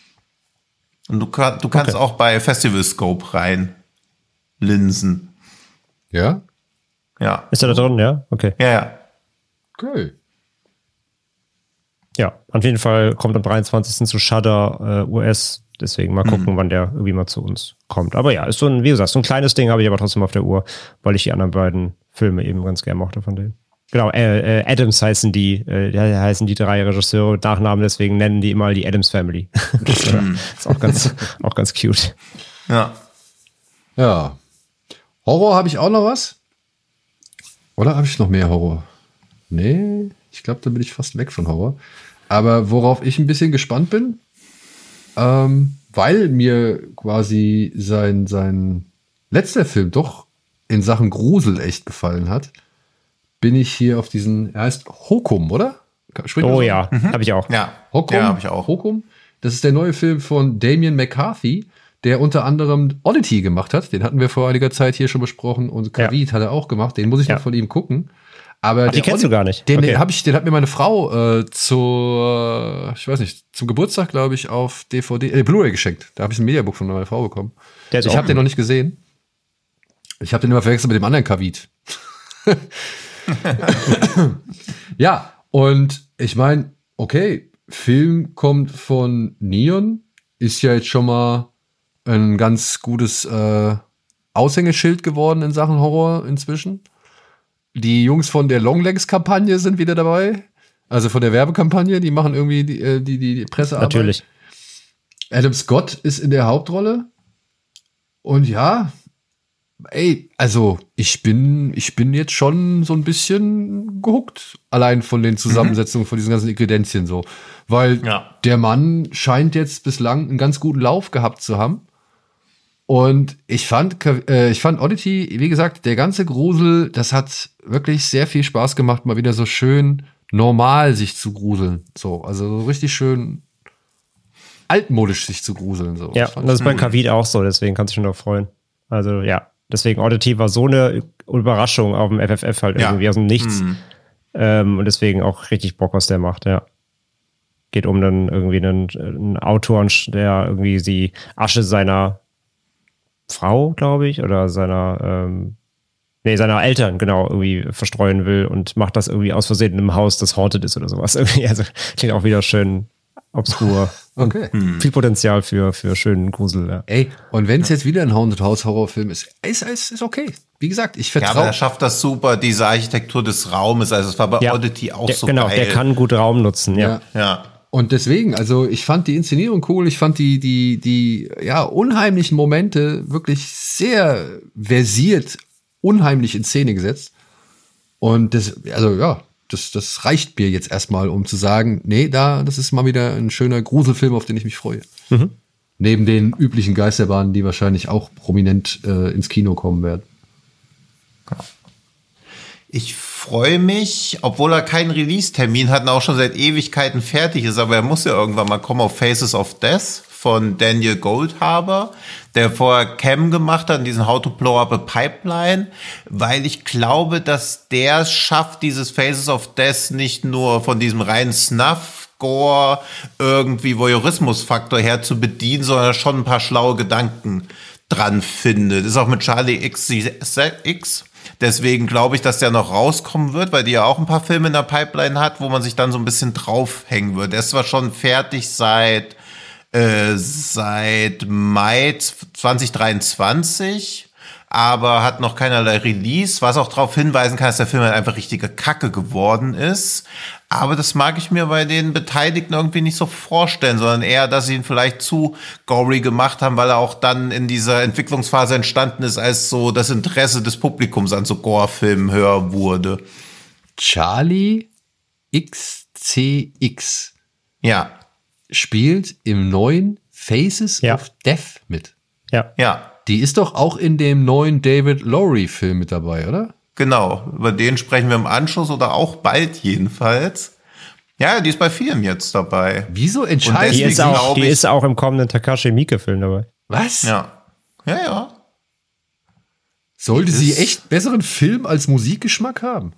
Und du, kann, du kannst okay. auch bei Festival Scope rein linsen. Ja? Ja. Ist er da drin, ja? Okay. Ja, ja. Okay. Ja, auf jeden Fall kommt am dreiundzwanzigsten zu Shudder äh, U S. Deswegen mal gucken, mhm. wann der irgendwie mal zu uns kommt. Aber ja, ist so ein, wie gesagt, so ein kleines Ding habe ich aber trotzdem auf der Uhr, weil ich die anderen beiden Filme eben ganz gerne mochte von denen. Genau, äh, äh, Adams heißen die, äh, heißen die drei Regisseure, Nachnamen, deswegen nennen die immer die Adams Family. Das ist auch ganz, auch ganz cute. Ja. Ja. Horror habe ich auch noch was? Oder habe ich noch mehr Horror? Nee, ich glaube, da bin ich fast weg von Horror. Aber worauf ich ein bisschen gespannt bin, ähm, weil mir quasi sein, sein letzter Film doch in Sachen Grusel echt gefallen hat, bin ich hier auf diesen, er heißt Hokum, oder? Spricht oh ja, mhm. habe ich auch. Ja, Hokum, ja, habe ich auch. Hokum, das ist der neue Film von Damien McCarthy, der unter anderem Oddity gemacht hat. Den hatten wir vor einiger Zeit hier schon besprochen und Kavit ja. hat er auch gemacht. Den muss ich ja. noch von ihm gucken. Aber Ach, die kennst Oddity, du gar nicht. Den, okay. den, hab ich, den hat mir meine Frau äh, zur, ich weiß nicht, zum Geburtstag, glaube ich, auf D V D, äh, Blu-ray geschenkt. Da habe ich ein Mediabook von meiner Frau bekommen. Der ist ich habe den noch nicht gesehen. Ich habe den immer verwechselt mit dem anderen Kavit. Ja, und ich meine, okay, Film kommt von Neon, ist ja jetzt schon mal ein ganz gutes äh, Aushängeschild geworden in Sachen Horror inzwischen. Die Jungs von der Longlegs-Kampagne sind wieder dabei. Also von der Werbekampagne, die machen irgendwie die, die, die Pressearbeit. Natürlich. Adam Scott ist in der Hauptrolle. Und ja, ey, also ich bin, ich bin jetzt schon so ein bisschen gehuckt. Allein von den Zusammensetzungen mhm. von diesen ganzen Ingredienzien so. Weil ja. der Mann scheint jetzt bislang einen ganz guten Lauf gehabt zu haben. Und ich fand, äh, ich fand Oddity, wie gesagt, der ganze Grusel, das hat wirklich sehr viel Spaß gemacht, mal wieder so schön normal sich zu gruseln. So, also so richtig schön altmodisch sich zu gruseln. So. Ja, das, das ist bei Kavit auch so, deswegen kannst du dich schon darauf freuen. Also ja, deswegen Oddity war so eine Überraschung auf dem F F F halt irgendwie ja. aus dem Nichts. Mhm. Ähm, und deswegen auch richtig Bock, was der macht, ja. Geht um dann irgendwie einen, einen Autor, der irgendwie die Asche seiner Frau, glaube ich, oder seiner, ähm, nee, seiner Eltern, genau, irgendwie verstreuen will und macht das irgendwie aus Versehen in einem Haus, das haunted ist oder sowas. Irgendwie, also klingt auch wieder schön obskur. Okay. Hm. Viel Potenzial für, für schönen Grusel. Ja. Ey, und wenn es jetzt wieder ein Haunted House Horrorfilm ist, ist, ist, ist okay. Wie gesagt, ich vertraue. Ja, aber er schafft das super, diese Architektur des Raumes. Also es war bei ja. Oddity auch der, so genau, geil. Genau, der kann gut Raum nutzen, ja. Ja. ja. Und deswegen, also ich fand die Inszenierung cool, ich fand die, die, die, ja, unheimlichen Momente wirklich sehr versiert, unheimlich in Szene gesetzt. Und das, also ja, das, das reicht mir jetzt erstmal, um zu sagen, nee, da, das ist mal wieder ein schöner Gruselfilm, auf den ich mich freue. Mhm. Neben den üblichen Geisterbahnen, die wahrscheinlich auch prominent äh, ins Kino kommen werden. Ich freue mich, obwohl er keinen Release-Termin hat und auch schon seit Ewigkeiten fertig ist, aber er muss ja irgendwann mal kommen, auf Faces of Death von Daniel Goldhaber, der vorher Cam gemacht hat, diesen How to Blow Up a Pipeline, weil ich glaube, dass der es schafft, dieses Faces of Death nicht nur von diesem reinen Snuff-Gore irgendwie Voyeurismus-Faktor her zu bedienen, sondern schon ein paar schlaue Gedanken dran findet. Ist auch mit Charlie X X. Deswegen glaube ich, dass der noch rauskommen wird, weil die ja auch ein paar Filme in der Pipeline hat, wo man sich dann so ein bisschen draufhängen wird. Der ist zwar schon fertig seit, äh, seit Mai zwanzig dreiundzwanzig, aber hat noch keinerlei Release, was auch darauf hinweisen kann, dass der Film halt einfach richtige Kacke geworden ist. Aber das mag ich mir bei den Beteiligten irgendwie nicht so vorstellen, sondern eher, dass sie ihn vielleicht zu gory gemacht haben, weil er auch dann in dieser Entwicklungsphase entstanden ist, als so das Interesse des Publikums an so Gore-Filmen höher wurde. Charlie X C X ja. spielt im neuen Faces ja. of Death mit. Ja. Ja. Die ist doch auch in dem neuen David Lowery-Film mit dabei, oder? Genau, über den sprechen wir im Anschluss oder auch bald jedenfalls. Ja, die ist bei vielen jetzt dabei. Wieso entscheiden die ist auch, die ist auch im kommenden Takashi Miike-Film dabei. Was? Ja. Ja, ja. Sollte sie echt besseren Film als Musikgeschmack haben?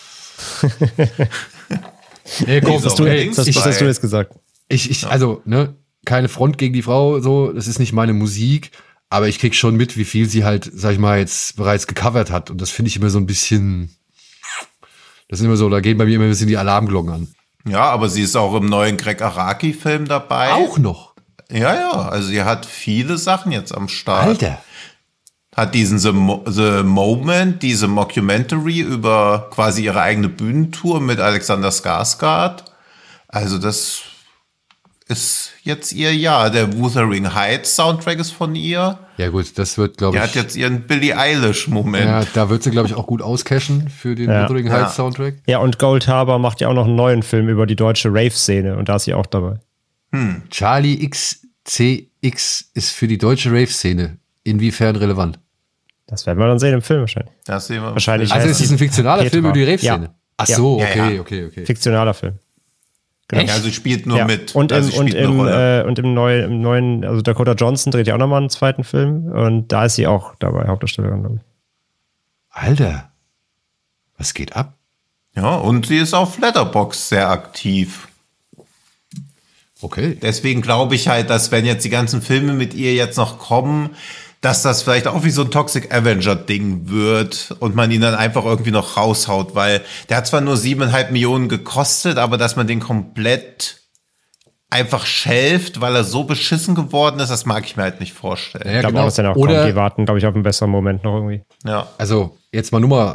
Nee, komm, das hast du, das, das hast du jetzt gesagt. Ich, ich, also, ne, keine Front gegen die Frau, so, das ist nicht meine Musik. Aber ich krieg schon mit, wie viel sie halt, sag ich mal, jetzt bereits gecovert hat. Und das finde ich immer so ein bisschen, das ist immer so, da gehen bei mir immer ein bisschen die Alarmglocken an. Ja, aber sie ist auch im neuen Greg Araki-Film dabei. Auch noch? Ja, ja, also sie hat viele Sachen jetzt am Start. Alter. Hat diesen The, Mo- The Moment, diese Mockumentary über quasi ihre eigene Bühnentour mit Alexander Skarsgård. Also das ist jetzt ihr Jahr. Der Wuthering Heights Soundtrack ist von ihr. Ja gut, das wird, glaube Die ich... hat jetzt ihren Billie Eilish-Moment. Ja, da wird sie, glaube ich, auch gut auscashen für den Ja. Wuthering Ja. Heights Soundtrack. Ja, und Gold Harbor macht ja auch noch einen neuen Film über die deutsche Rave-Szene und da ist sie auch dabei. Charlie X C X ist für die deutsche Rave-Szene inwiefern relevant? Das werden wir dann sehen im Film wahrscheinlich. Das sehen wir. Wahrscheinlich. Also heißt ist es ein fiktionaler Petra. Film über die Rave-Szene? Ja. Ach Ja. so, Ja, okay, ja. okay, okay. Fiktionaler Film. Genau. Ja, also sie spielt nur Ja. mit. Und im, also sie und, spielt eine im, Rolle. äh, und im, neuen, im neuen, also Dakota Johnson dreht ja auch nochmal einen zweiten Film und da ist sie auch dabei, Hauptdarstellerin, glaube ich. Alter, was geht ab? Ja, und sie ist auf Letterboxd sehr aktiv. Okay. Deswegen glaube ich halt, dass wenn jetzt die ganzen Filme mit ihr jetzt noch kommen, dass das vielleicht auch wie so ein Toxic Avenger-Ding wird und man ihn dann einfach irgendwie noch raushaut, weil der hat zwar nur siebeneinhalb Millionen gekostet, aber dass man den komplett einfach shelft, weil er so beschissen geworden ist, das mag ich mir halt nicht vorstellen. Ja, Ich glaube genau. auch, dass er noch Oder- kommt. Die warten, glaube ich, auf einen besseren Moment noch irgendwie. Ja. Also jetzt mal nur mal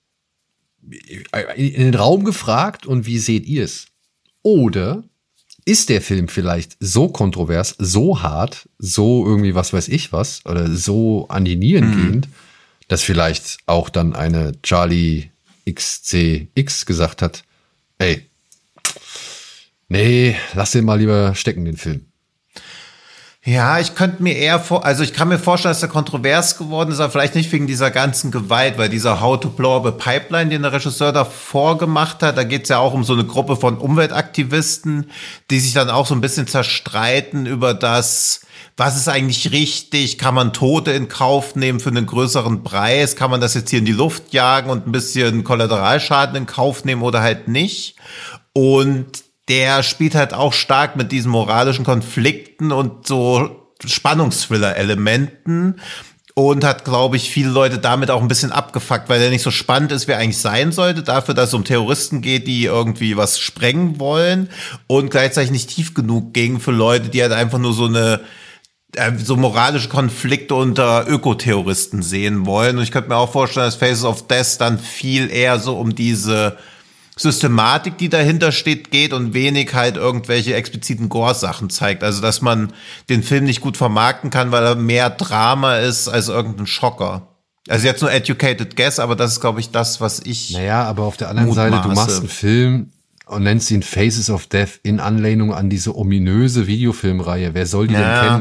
in den Raum gefragt und wie seht ihr es? Oder ist der Film vielleicht so kontrovers, so hart, so irgendwie was weiß ich was oder so an die Nieren gehend, dass vielleicht auch dann eine Charlie X C X gesagt hat, ey, nee, lass den mal lieber stecken, den Film. Ja, ich könnte mir eher vor, also ich kann mir vorstellen, dass der kontrovers geworden ist, aber vielleicht nicht wegen dieser ganzen Gewalt, weil dieser How to Blow Up a Pipeline, den der Regisseur davor gemacht hat, da geht es ja auch um so eine Gruppe von Umweltaktivisten, die sich dann auch so ein bisschen zerstreiten über das, was ist eigentlich richtig, kann man Tote in Kauf nehmen für einen größeren Preis, kann man das jetzt hier in die Luft jagen und ein bisschen Kollateralschaden in Kauf nehmen oder halt nicht. Und der spielt halt auch stark mit diesen moralischen Konflikten und so Spannungsthriller-Elementen und hat, glaube ich, viele Leute damit auch ein bisschen abgefuckt, weil er nicht so spannend ist, wie er eigentlich sein sollte, dafür, dass es um Terroristen geht, die irgendwie was sprengen wollen und gleichzeitig nicht tief genug ging für Leute, die halt einfach nur so eine so moralische Konflikte unter Ökoterroristen sehen wollen. Und ich könnte mir auch vorstellen, dass Faces of Death dann viel eher so um diese Systematik, die dahinter steht, geht und wenig halt irgendwelche expliziten Gore-Sachen zeigt. Also, dass man den Film nicht gut vermarkten kann, weil er mehr Drama ist als irgendein Schocker. Also jetzt nur Educated Guess, aber das ist, glaube ich, das, was ich Naja, aber auf der anderen Mutmaße. Seite, du machst einen Film und nennst ihn Faces of Death in Anlehnung an diese ominöse Videofilmreihe. Wer soll die Ja. denn kennen?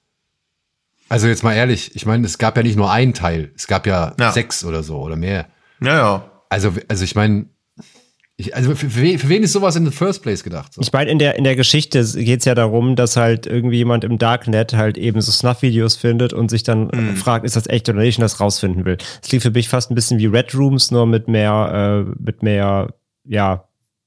Also jetzt mal ehrlich, ich meine, es gab ja nicht nur einen Teil, es gab ja, Ja. sechs oder so oder mehr. Ja, ja. Also, also ich meine, ich, also für, für, wen, für wen ist sowas in the first place gedacht? So? Ich meine, in der, in der Geschichte geht es ja darum, dass halt irgendwie jemand im Darknet halt eben so Snuff-Videos findet und sich dann äh, fragt, ist das echt oder nicht und das rausfinden will. Es klingt für mich fast ein bisschen wie Red Rooms, nur mit mehr, äh, mit mehr, ja,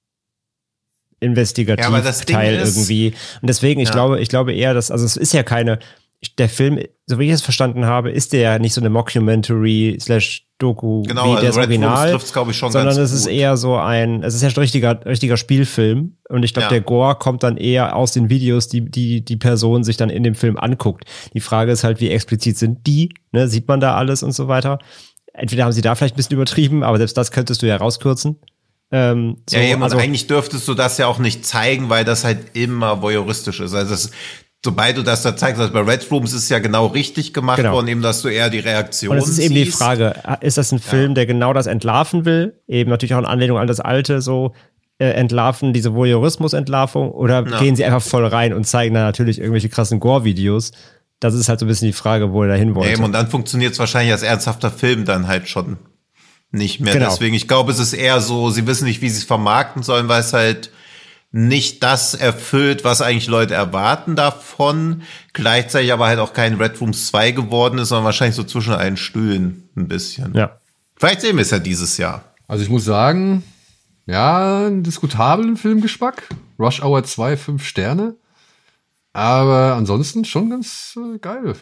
investigativ Ja, aber das Ding Teil ist- irgendwie. Und deswegen, ich Ja. glaube, ich glaube eher, dass, also es ist ja keine, der Film, so wie ich es verstanden habe, ist der ja nicht so eine Mockumentary slash Doku Genau, wie also das Red Rooms Original, trifft's, glaub ich, schon sondern ganz es ist gut. eher so ein, es ist ja ein richtiger, richtiger Spielfilm und ich glaube, Ja. der Gore kommt dann eher aus den Videos, die, die die Person sich dann in dem Film anguckt. Die Frage ist halt, wie explizit sind die, ne? Sieht man da alles und so weiter. Entweder haben sie da vielleicht ein bisschen übertrieben, aber selbst das könntest du ja rauskürzen. Ähm, so, Ja, eben, also, und eigentlich dürftest du das ja auch nicht zeigen, weil das halt immer voyeuristisch ist. Also das, sobald du das da zeigst, also bei Red Rooms ist es ja genau richtig gemacht Genau. worden, eben, dass du eher die Reaktion und es ist eben die siehst. Frage, ist das ein Film, der genau das entlarven will? Eben natürlich auch in Anlehnung an das Alte, so äh, entlarven, diese Voyeurismus-Entlarvung, oder Ja. gehen sie einfach voll rein und zeigen dann natürlich irgendwelche krassen Gore-Videos? Das ist halt so ein bisschen die Frage, wo er da hin wollte. Eben, und dann funktioniert es wahrscheinlich als ernsthafter Film dann halt schon nicht mehr. Genau. Deswegen, ich glaube, es ist eher so, sie wissen nicht, wie sie es vermarkten sollen, weil es halt nicht das erfüllt, was eigentlich Leute erwarten davon. Gleichzeitig aber halt auch kein Red Rooms zwei geworden ist, sondern wahrscheinlich so zwischen allen Stühlen ein bisschen. Ja. Vielleicht sehen wir es ja dieses Jahr. Also ich muss sagen, ja, einen diskutablen Filmgeschmack. Rush Hour zwei, fünf Sterne. Aber ansonsten schon ganz äh, geil.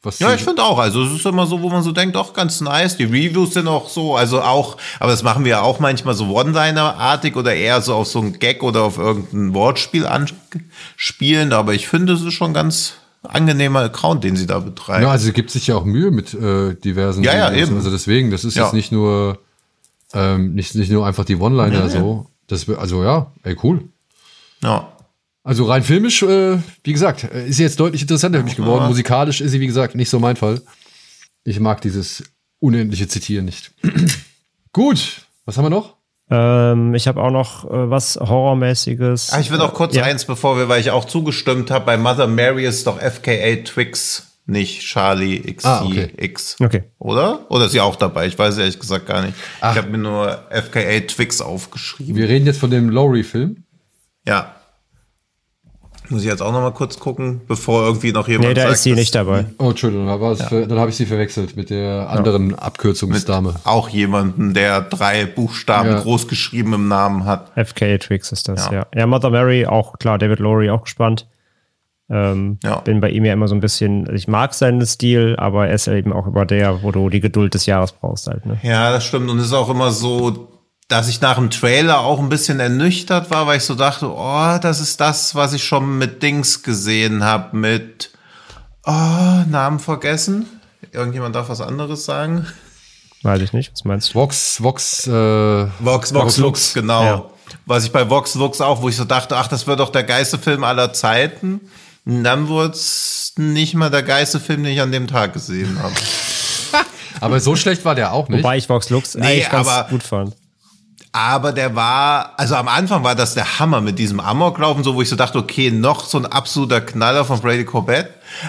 Was Ja, ich finde auch. Also es ist immer so, wo man so denkt, auch ganz nice. Die Reviews sind auch so, also auch, aber das machen wir ja auch manchmal so One-Liner-artig oder eher so auf so ein Gag oder auf irgendein Wortspiel anspielen. Aber ich finde, es ist schon ganz angenehmer Account, den sie da betreiben. Ja, also es gibt sich ja auch Mühe mit äh, diversen Ja, ja, Videos. eben. Also deswegen, das ist Ja. jetzt nicht nur ähm, nicht, nicht nur einfach die One-Liner Nee, nee. so. Das, also ja, ey, cool. Ja. Also rein filmisch, äh, wie gesagt, äh, ist sie jetzt deutlich interessanter für mich geworden. Ja. Musikalisch ist sie, wie gesagt, nicht so mein Fall. Ich mag dieses unendliche Zitieren nicht. Gut, was haben wir noch? Ähm, ich habe auch noch äh, was Horrormäßiges. Ah, ich will noch kurz Ja. eins, bevor wir, weil ich auch zugestimmt habe, bei Mother Mary ist doch F K A Twix, nicht Charlie X C X. Ah, okay. Okay. Oder? Oder ist sie auch dabei? Ich weiß ehrlich gesagt gar nicht. Ach. Ich habe mir nur F K A Twix aufgeschrieben. Wir reden jetzt von dem Laurie-Film. Ja. Muss ich jetzt auch noch mal kurz gucken, bevor irgendwie noch jemand Nee, da sagt, ist sie dass- nicht dabei. Oh, Entschuldigung, da war's ver- dann habe ich sie verwechselt mit der anderen Abkürzungsdame. Auch jemanden, der drei Buchstaben Ja. groß geschrieben im Namen hat. F K A Twix ist das, Ja. ja. Ja, Mother Mary, auch klar, David Lowery auch gespannt. Ähm, Ja. Bin bei ihm ja immer so ein bisschen, also ich mag seinen Stil, aber er ist ja eben auch über der, wo du die Geduld des Jahres brauchst halt, ne? Ja, das stimmt. Und es ist auch immer so, dass ich nach dem Trailer auch ein bisschen ernüchtert war, weil ich so dachte, oh, das ist das, was ich schon mit Dings gesehen habe, mit oh, Namen vergessen. Irgendjemand darf was anderes sagen? Weiß ich nicht, was meinst du? Vox, Vox, äh, Vox, Vox Lux, genau. Ja. Was ich bei Vox Lux auch, wo ich so dachte, ach, das wird doch der geilste Film aller Zeiten. Und dann wurde es nicht mal der geilste Film, den ich an dem Tag gesehen habe. aber so schlecht war der auch nicht. Wobei ich Vox Lux Nee, eigentlich ganz aber- gut fand. Aber der war, also am Anfang war das der Hammer mit diesem Amoklaufen, so wo ich so dachte, okay, noch so ein absoluter Knaller von Brady Corbett.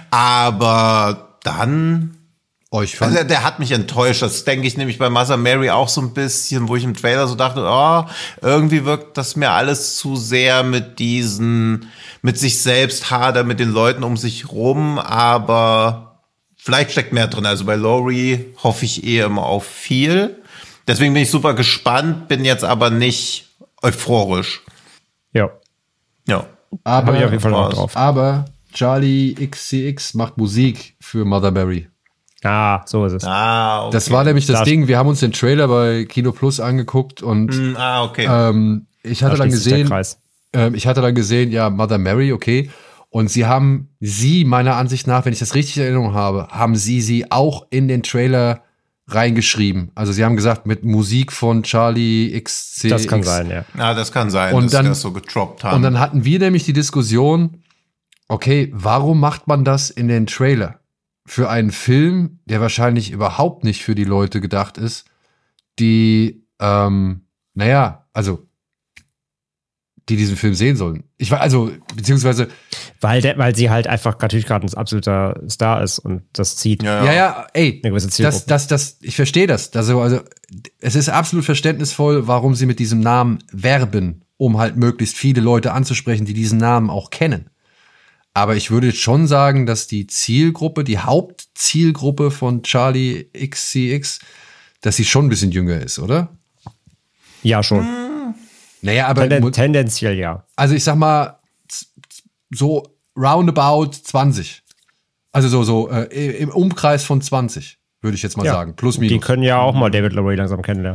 Aber dann, oh, ich fand, also der, der hat mich enttäuscht. Das denke ich nämlich bei Mother Mary auch so ein bisschen, wo ich im Trailer so dachte, oh, irgendwie wirkt das mir alles zu sehr mit diesen, mit sich selbst hader, mit den Leuten um sich rum, aber vielleicht steckt mehr drin. Also bei Laurie hoffe ich eh immer auf viel. Deswegen bin ich super gespannt, bin jetzt aber nicht euphorisch. Ja, Ja. aber, habe ich auf jeden Fall auch war's. drauf. aber Charlie X C X macht Musik für Mother Mary. Ah, so ist es. Ah, okay. Das war nämlich das Da- Ding. Wir haben uns den Trailer bei Kino Plus angeguckt und Hm, ah, okay. ähm, ich Da hatte dann schließt sich der gesehen, Kreis. ähm, ich hatte dann gesehen, ja, Mother Mary, okay. Und sie haben sie, meiner Ansicht nach, wenn ich das richtig in Erinnerung habe, haben sie sie auch in den Trailer reingeschrieben. Also sie haben gesagt, mit Musik von Charlie X C X. Das kann sein, ja. Ah, das kann sein, Und dass dann- wir das so getroppt haben. Und dann hatten wir nämlich die Diskussion, okay, warum macht man das in den Trailer? Für einen Film, der wahrscheinlich überhaupt nicht für die Leute gedacht ist, die, ähm, naja, also, die diesen Film sehen sollen. Ich war, also, beziehungsweise, Weil, der, weil sie halt einfach natürlich gerade ein absoluter Star ist und das zieht. ja, ja, ja, ey, Eine gewisse das, Zielgruppe. das, das, ich verstehe das. Also, also, es ist absolut verständnisvoll, warum sie mit diesem Namen werben, um halt möglichst viele Leute anzusprechen, die diesen Namen auch kennen. Aber ich würde schon sagen, dass die Zielgruppe, die Hauptzielgruppe von Charlie X C X, dass sie schon ein bisschen jünger ist, oder? Ja, schon. Naja, aber Tenden, tendenziell ja. also ich sag mal z- z- so roundabout zwanzig. Also so so äh, im Umkreis von zwanzig, würde ich jetzt mal Ja. sagen, plus Die minus. können ja auch mal David Lowery langsam kennenlernen.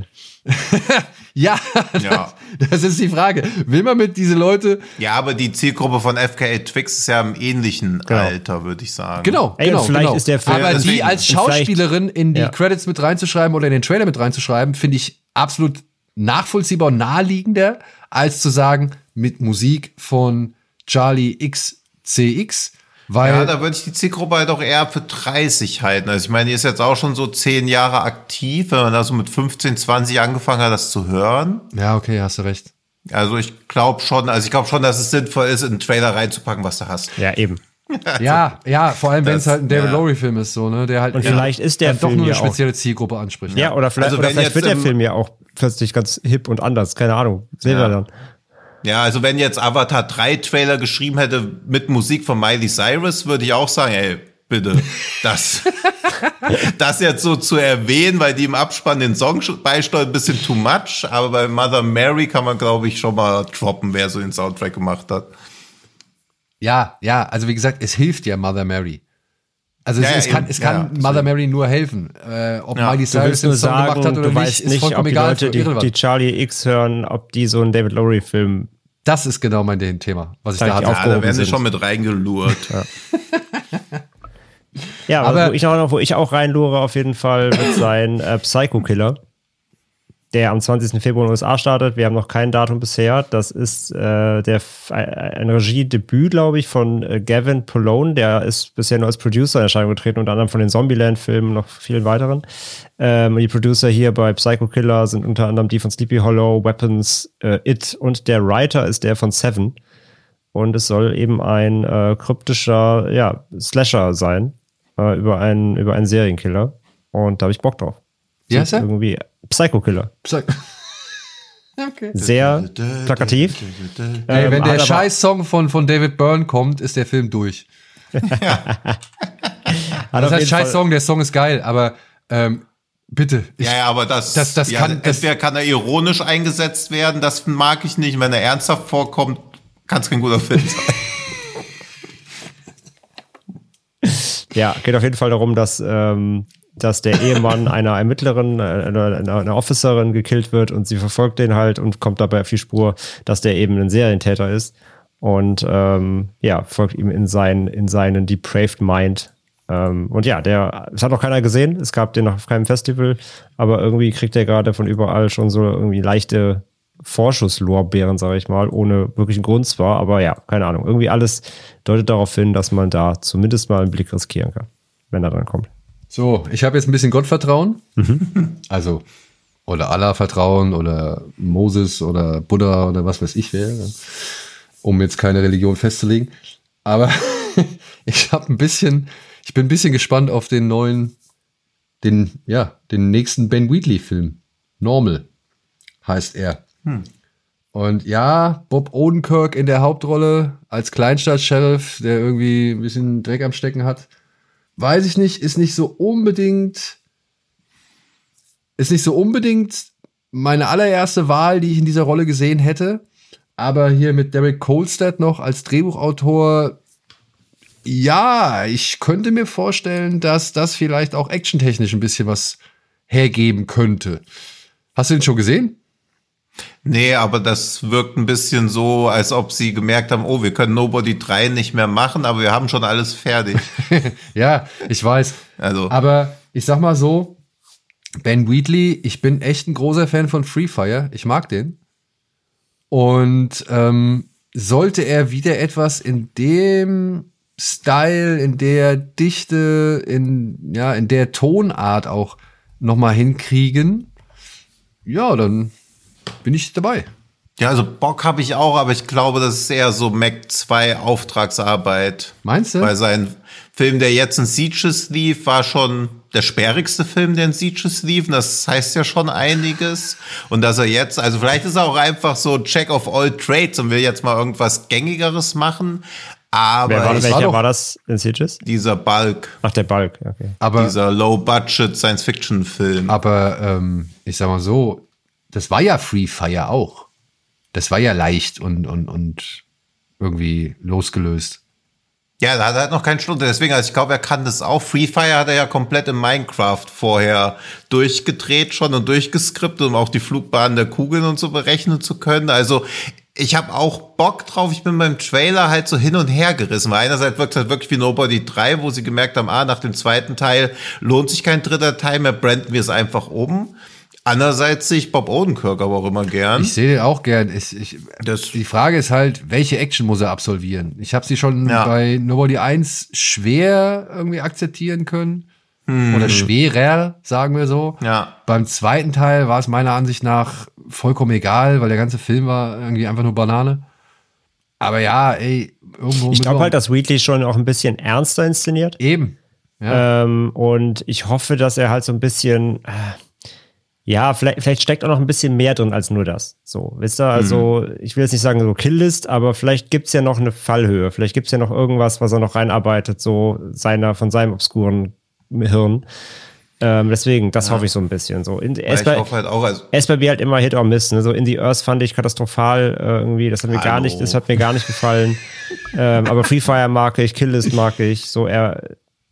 Ja, Ja. das, das ist die Frage. Will man mit diese Leute ja, aber die Zielgruppe von F K A Twix ist ja im ähnlichen Genau. Alter, würde ich sagen. Genau, Ey, genau, vielleicht genau. ist der Film- Aber die deswegen- als und vielleicht- Schauspielerin in die Ja. Credits mit reinzuschreiben oder in den Trailer mit reinzuschreiben, finde ich absolut nachvollziehbar und naheliegender, als zu sagen, mit Musik von Charlie X C X, weil Ja, da würde ich die Zielgruppe halt auch eher für dreißig halten. Also ich meine, die ist jetzt auch schon so zehn Jahre aktiv, wenn man da so mit fünfzehn, zwanzig angefangen hat, das zu hören. ja, okay, hast du recht. Also ich glaube schon, also ich glaube schon, dass es sinnvoll ist, in einen Trailer reinzupacken, was du hast. Ja, eben. Ja, ja, vor allem, wenn es das- halt ein David ja. Lowery-Film ist, so, ne, der halt Und eher vielleicht ist der dann doch Film nur eine ja auch- spezielle Zielgruppe anspricht. Ja, oder vielleicht, Also oder wenn vielleicht jetzt wird der im- Film ja auch plötzlich ganz hip und anders. Keine Ahnung. Sehen Ja. wir dann. Ja, also wenn jetzt Avatar drei Trailer geschrieben hätte mit Musik von Miley Cyrus, würde ich auch sagen, ey, bitte, das, das jetzt so zu erwähnen, weil die im Abspann den Song beisteuern, ein bisschen too much, aber bei Mother Mary kann man, glaube ich, schon mal droppen, wer so den Soundtrack gemacht hat. Ja, ja, also wie gesagt, es hilft ja Mother Mary. Also Ja, es, ja, es kann, eben. es kann Ja, Mother Mary nur helfen. Äh, ob Ja, Miley Du Cyrus willst den nur Song sagen, gemacht hat oder du nicht, weißt ist nicht, ob vollkommen die egal. Leute, die, irrelevant. die Charlie X hören, ob die so einen David Lowery-Film Das ist genau mein Thema, was ich Da da hab ich hatte. auch- Ja, da werden sie sind. schon mit reingelurrt. Ja, Aber- aber wo ich auch, wo ich auch reinlure auf jeden Fall, wird sein äh, Psycho Killer, der am zwanzigsten Februar in den U S A startet. Wir haben noch kein Datum bisher. Das ist äh, der F- ein Regiedebüt, glaube ich, von äh, Gavin Polone. Der ist bisher nur als Producer in Erscheinung getreten, unter anderem von den Zombieland-Filmen und noch vielen weiteren. Ähm, die Producer hier bei Psycho Killer sind unter anderem die von Sleepy Hollow, Weapons, äh, It, und der Writer ist der von Seven. Und es soll eben ein äh, kryptischer, ja, Slasher sein, äh, über einen, über einen Serienkiller. Und da habe ich Bock drauf. Wie heißt er? Irgendwie Psycho Killer. Sag- Okay. Sehr plakativ. Ey, Ähm, wenn der hat aber- Scheiß-Song von, von David Byrne kommt, ist der Film durch. Hat Das auf heißt jeden Fall- Scheiß-Song, der Song ist geil, aber ähm, bitte. Ich, Ja, ja, aber das, Das- das ja, kann- das- entweder kann er ironisch eingesetzt werden, das mag ich nicht. Wenn er ernsthaft vorkommt, kann es kein guter Film sein. Ja, geht auf jeden Fall darum, dass, ähm, dass der Ehemann einer Ermittlerin, äh, einer, einer, einer Officerin gekillt wird und sie verfolgt den halt und kommt dabei auf die Spur, dass der eben ein Serientäter ist und ähm, ja, folgt ihm in, sein, in seinen depraved Mind. Ähm, und ja, der, es hat noch keiner gesehen, es gab den noch auf keinem Festival, aber irgendwie kriegt er gerade von überall schon so irgendwie leichte Vorschusslorbeeren, sage ich mal, ohne wirklichen Grund zwar, aber ja, keine Ahnung. Irgendwie alles deutet darauf hin, dass man da zumindest mal einen Blick riskieren kann, wenn er dann kommt. So, ich habe jetzt ein bisschen Gottvertrauen. Also, oder Allah Vertrauen oder Moses oder Buddha oder was weiß ich wer, um jetzt keine Religion festzulegen. Aber ich habe ein bisschen, ich bin ein bisschen gespannt auf den neuen, den, ja, den nächsten Ben Wheatley-Film. Normal heißt er. Und ja, Bob Odenkirk in der Hauptrolle als Kleinstadt-Sheriff, der irgendwie ein bisschen Dreck am Stecken hat. Weiß ich nicht, ist nicht so unbedingt, ist nicht so unbedingt meine allererste Wahl, die ich in dieser Rolle gesehen hätte. Aber hier mit Derek Kolstad noch als Drehbuchautor, ja, ich könnte mir vorstellen, dass das vielleicht auch actiontechnisch ein bisschen was hergeben könnte. Hast du den schon gesehen? Nee, aber das wirkt ein bisschen so, als ob sie gemerkt haben, oh, wir können Nobody drei nicht mehr machen, aber wir haben schon alles fertig. Ja, ich weiß. Also, Aber ich sag mal so, Ben Wheatley, ich bin echt ein großer Fan von Free Fire. Ich mag den. Und ähm, sollte er wieder etwas in dem Style, in der Dichte, in, ja, in der Tonart auch nochmal hinkriegen, ja, dann bin ich dabei. ja, also Bock habe ich auch, aber ich glaube, das ist eher so Mac zwei Auftragsarbeit. Meinst du? Weil sein Film, der jetzt in Sieges lief, war schon der sperrigste Film, der in Sieges lief. Und das heißt ja schon einiges. Und dass er jetzt, also vielleicht ist er auch einfach so Check of all trades und will jetzt mal irgendwas Gängigeres machen. Aber Wer war, ich, welcher war doch- war das in Sieges? dieser Bulk, Ach, der Bulk, okay. Aber, dieser Low-Budget Science-Fiction-Film. aber ähm, ich sag mal so, das war ja Free Fire auch. Das war ja leicht und, und, und irgendwie losgelöst. Ja, da hat er halt noch keinen Stunde. Deswegen, also ich glaube, er kann das auch. Free Fire hat er ja komplett in Minecraft vorher durchgedreht schon und durchgeskriptet, um auch die Flugbahn der Kugeln und so berechnen zu können. Also ich habe auch Bock drauf. Ich bin beim Trailer halt so hin und her gerissen. Weil einerseits wirkt es halt wirklich wie Nobody drei, wo sie gemerkt haben, ah, nach dem zweiten Teil lohnt sich kein dritter Teil mehr, branden wir es einfach um. Andererseits sehe ich Bob Odenkirk aber auch immer gern. Ich sehe den auch gern. Ich, ich, Das- die Frage ist halt, welche Action muss er absolvieren? Ich habe sie schon Ja. bei Nobody eins schwer irgendwie akzeptieren können. Hm. Oder schwerer, sagen wir so. Ja. Beim zweiten Teil war es meiner Ansicht nach vollkommen egal, weil der ganze Film war irgendwie einfach nur Banane. Aber ja, ey, irgendwo Ich mit glaube noch- halt, dass Wheatley schon auch ein bisschen ernster inszeniert. eben. Ja. Ähm, und ich hoffe, dass er halt so ein bisschen, äh, ja, vielleicht, vielleicht steckt auch noch ein bisschen mehr drin als nur das. So, wisst ihr? Also, ich will jetzt nicht sagen so Killlist, aber vielleicht gibt's ja noch eine Fallhöhe. Vielleicht gibt's ja noch irgendwas, was er noch reinarbeitet, so seiner, von seinem obskuren Hirn. Ähm, deswegen, das hoffe ich so ein bisschen. So, in, er, Weil ist ich bei, hoffe halt auch, also er ist bei mir halt immer Hit or Miss. Ne? So In the Earth fand ich katastrophal äh, irgendwie. Das hat mir gar Hallo. nicht, das hat mir gar nicht gefallen. ähm, aber Free Fire mag ich, Killlist mag ich. So, er,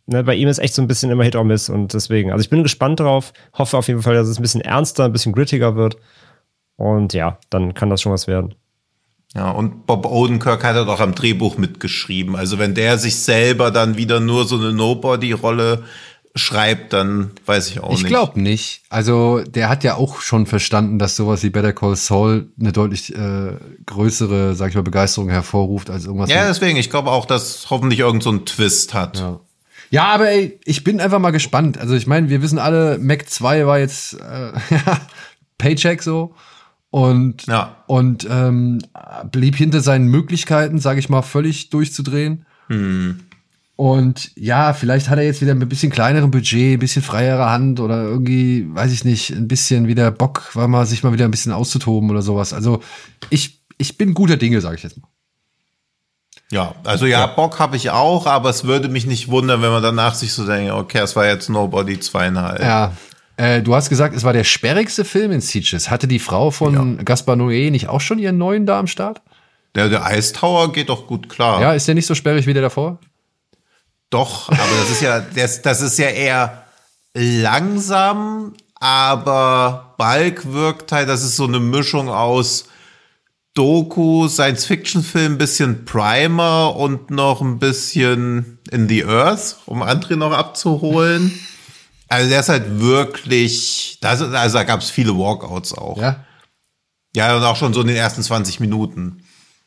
ne, bei ihm ist echt so ein bisschen immer Hit or Miss und deswegen, also ich bin gespannt drauf, hoffe auf jeden Fall, dass es ein bisschen ernster, ein bisschen grittiger wird und ja, dann kann das schon was werden. Ja, und Bob Odenkirk hat ja doch am Drehbuch mitgeschrieben. Also wenn der sich selber dann wieder nur so eine Nobody-Rolle schreibt, dann weiß ich auch ich nicht. Ich glaube nicht. Also der hat ja auch schon verstanden, dass sowas wie Better Call Saul eine deutlich äh, größere, sag ich mal, Begeisterung hervorruft als irgendwas. Ja, deswegen. Ich glaube auch, dass hoffentlich irgend so ein Twist hat. Ja. Ja, aber ey, ich bin einfach mal gespannt. Also ich meine, wir wissen alle, Mac zwei war jetzt äh, Paycheck so. Und, ja. und ähm, blieb hinter seinen Möglichkeiten, sage ich mal, völlig durchzudrehen. Hm. Und ja, vielleicht hat er jetzt wieder ein bisschen kleinerem Budget, ein bisschen freiere Hand oder irgendwie, weiß ich nicht, ein bisschen wieder Bock, war mal sich mal wieder ein bisschen auszutoben oder sowas. Also ich, ich bin guter Dinge, sage ich jetzt mal. Ja, also ja, ja. Bock habe ich auch, aber es würde mich nicht wundern, wenn man danach sich so denkt, okay, es war jetzt Nobody zweieinhalb. Ja. Äh, du hast gesagt, es war der sperrigste Film in Sitges. Hatte die Frau von ja. Gaspar Noé nicht auch schon ihren neuen da am Start? Der, der Ice Tower geht doch gut klar. Ja, ist der nicht so sperrig wie der davor? Doch, aber das ist ja, das, das ist ja eher langsam, aber Bulk wirkt halt, das ist so eine Mischung aus Doku, Science-Fiction-Film, ein bisschen Primer und noch ein bisschen In the Earth, um André noch abzuholen. Also der ist halt wirklich, das, also da gab es viele Walkouts auch. Ja. Ja, und auch schon so in den ersten zwanzig Minuten.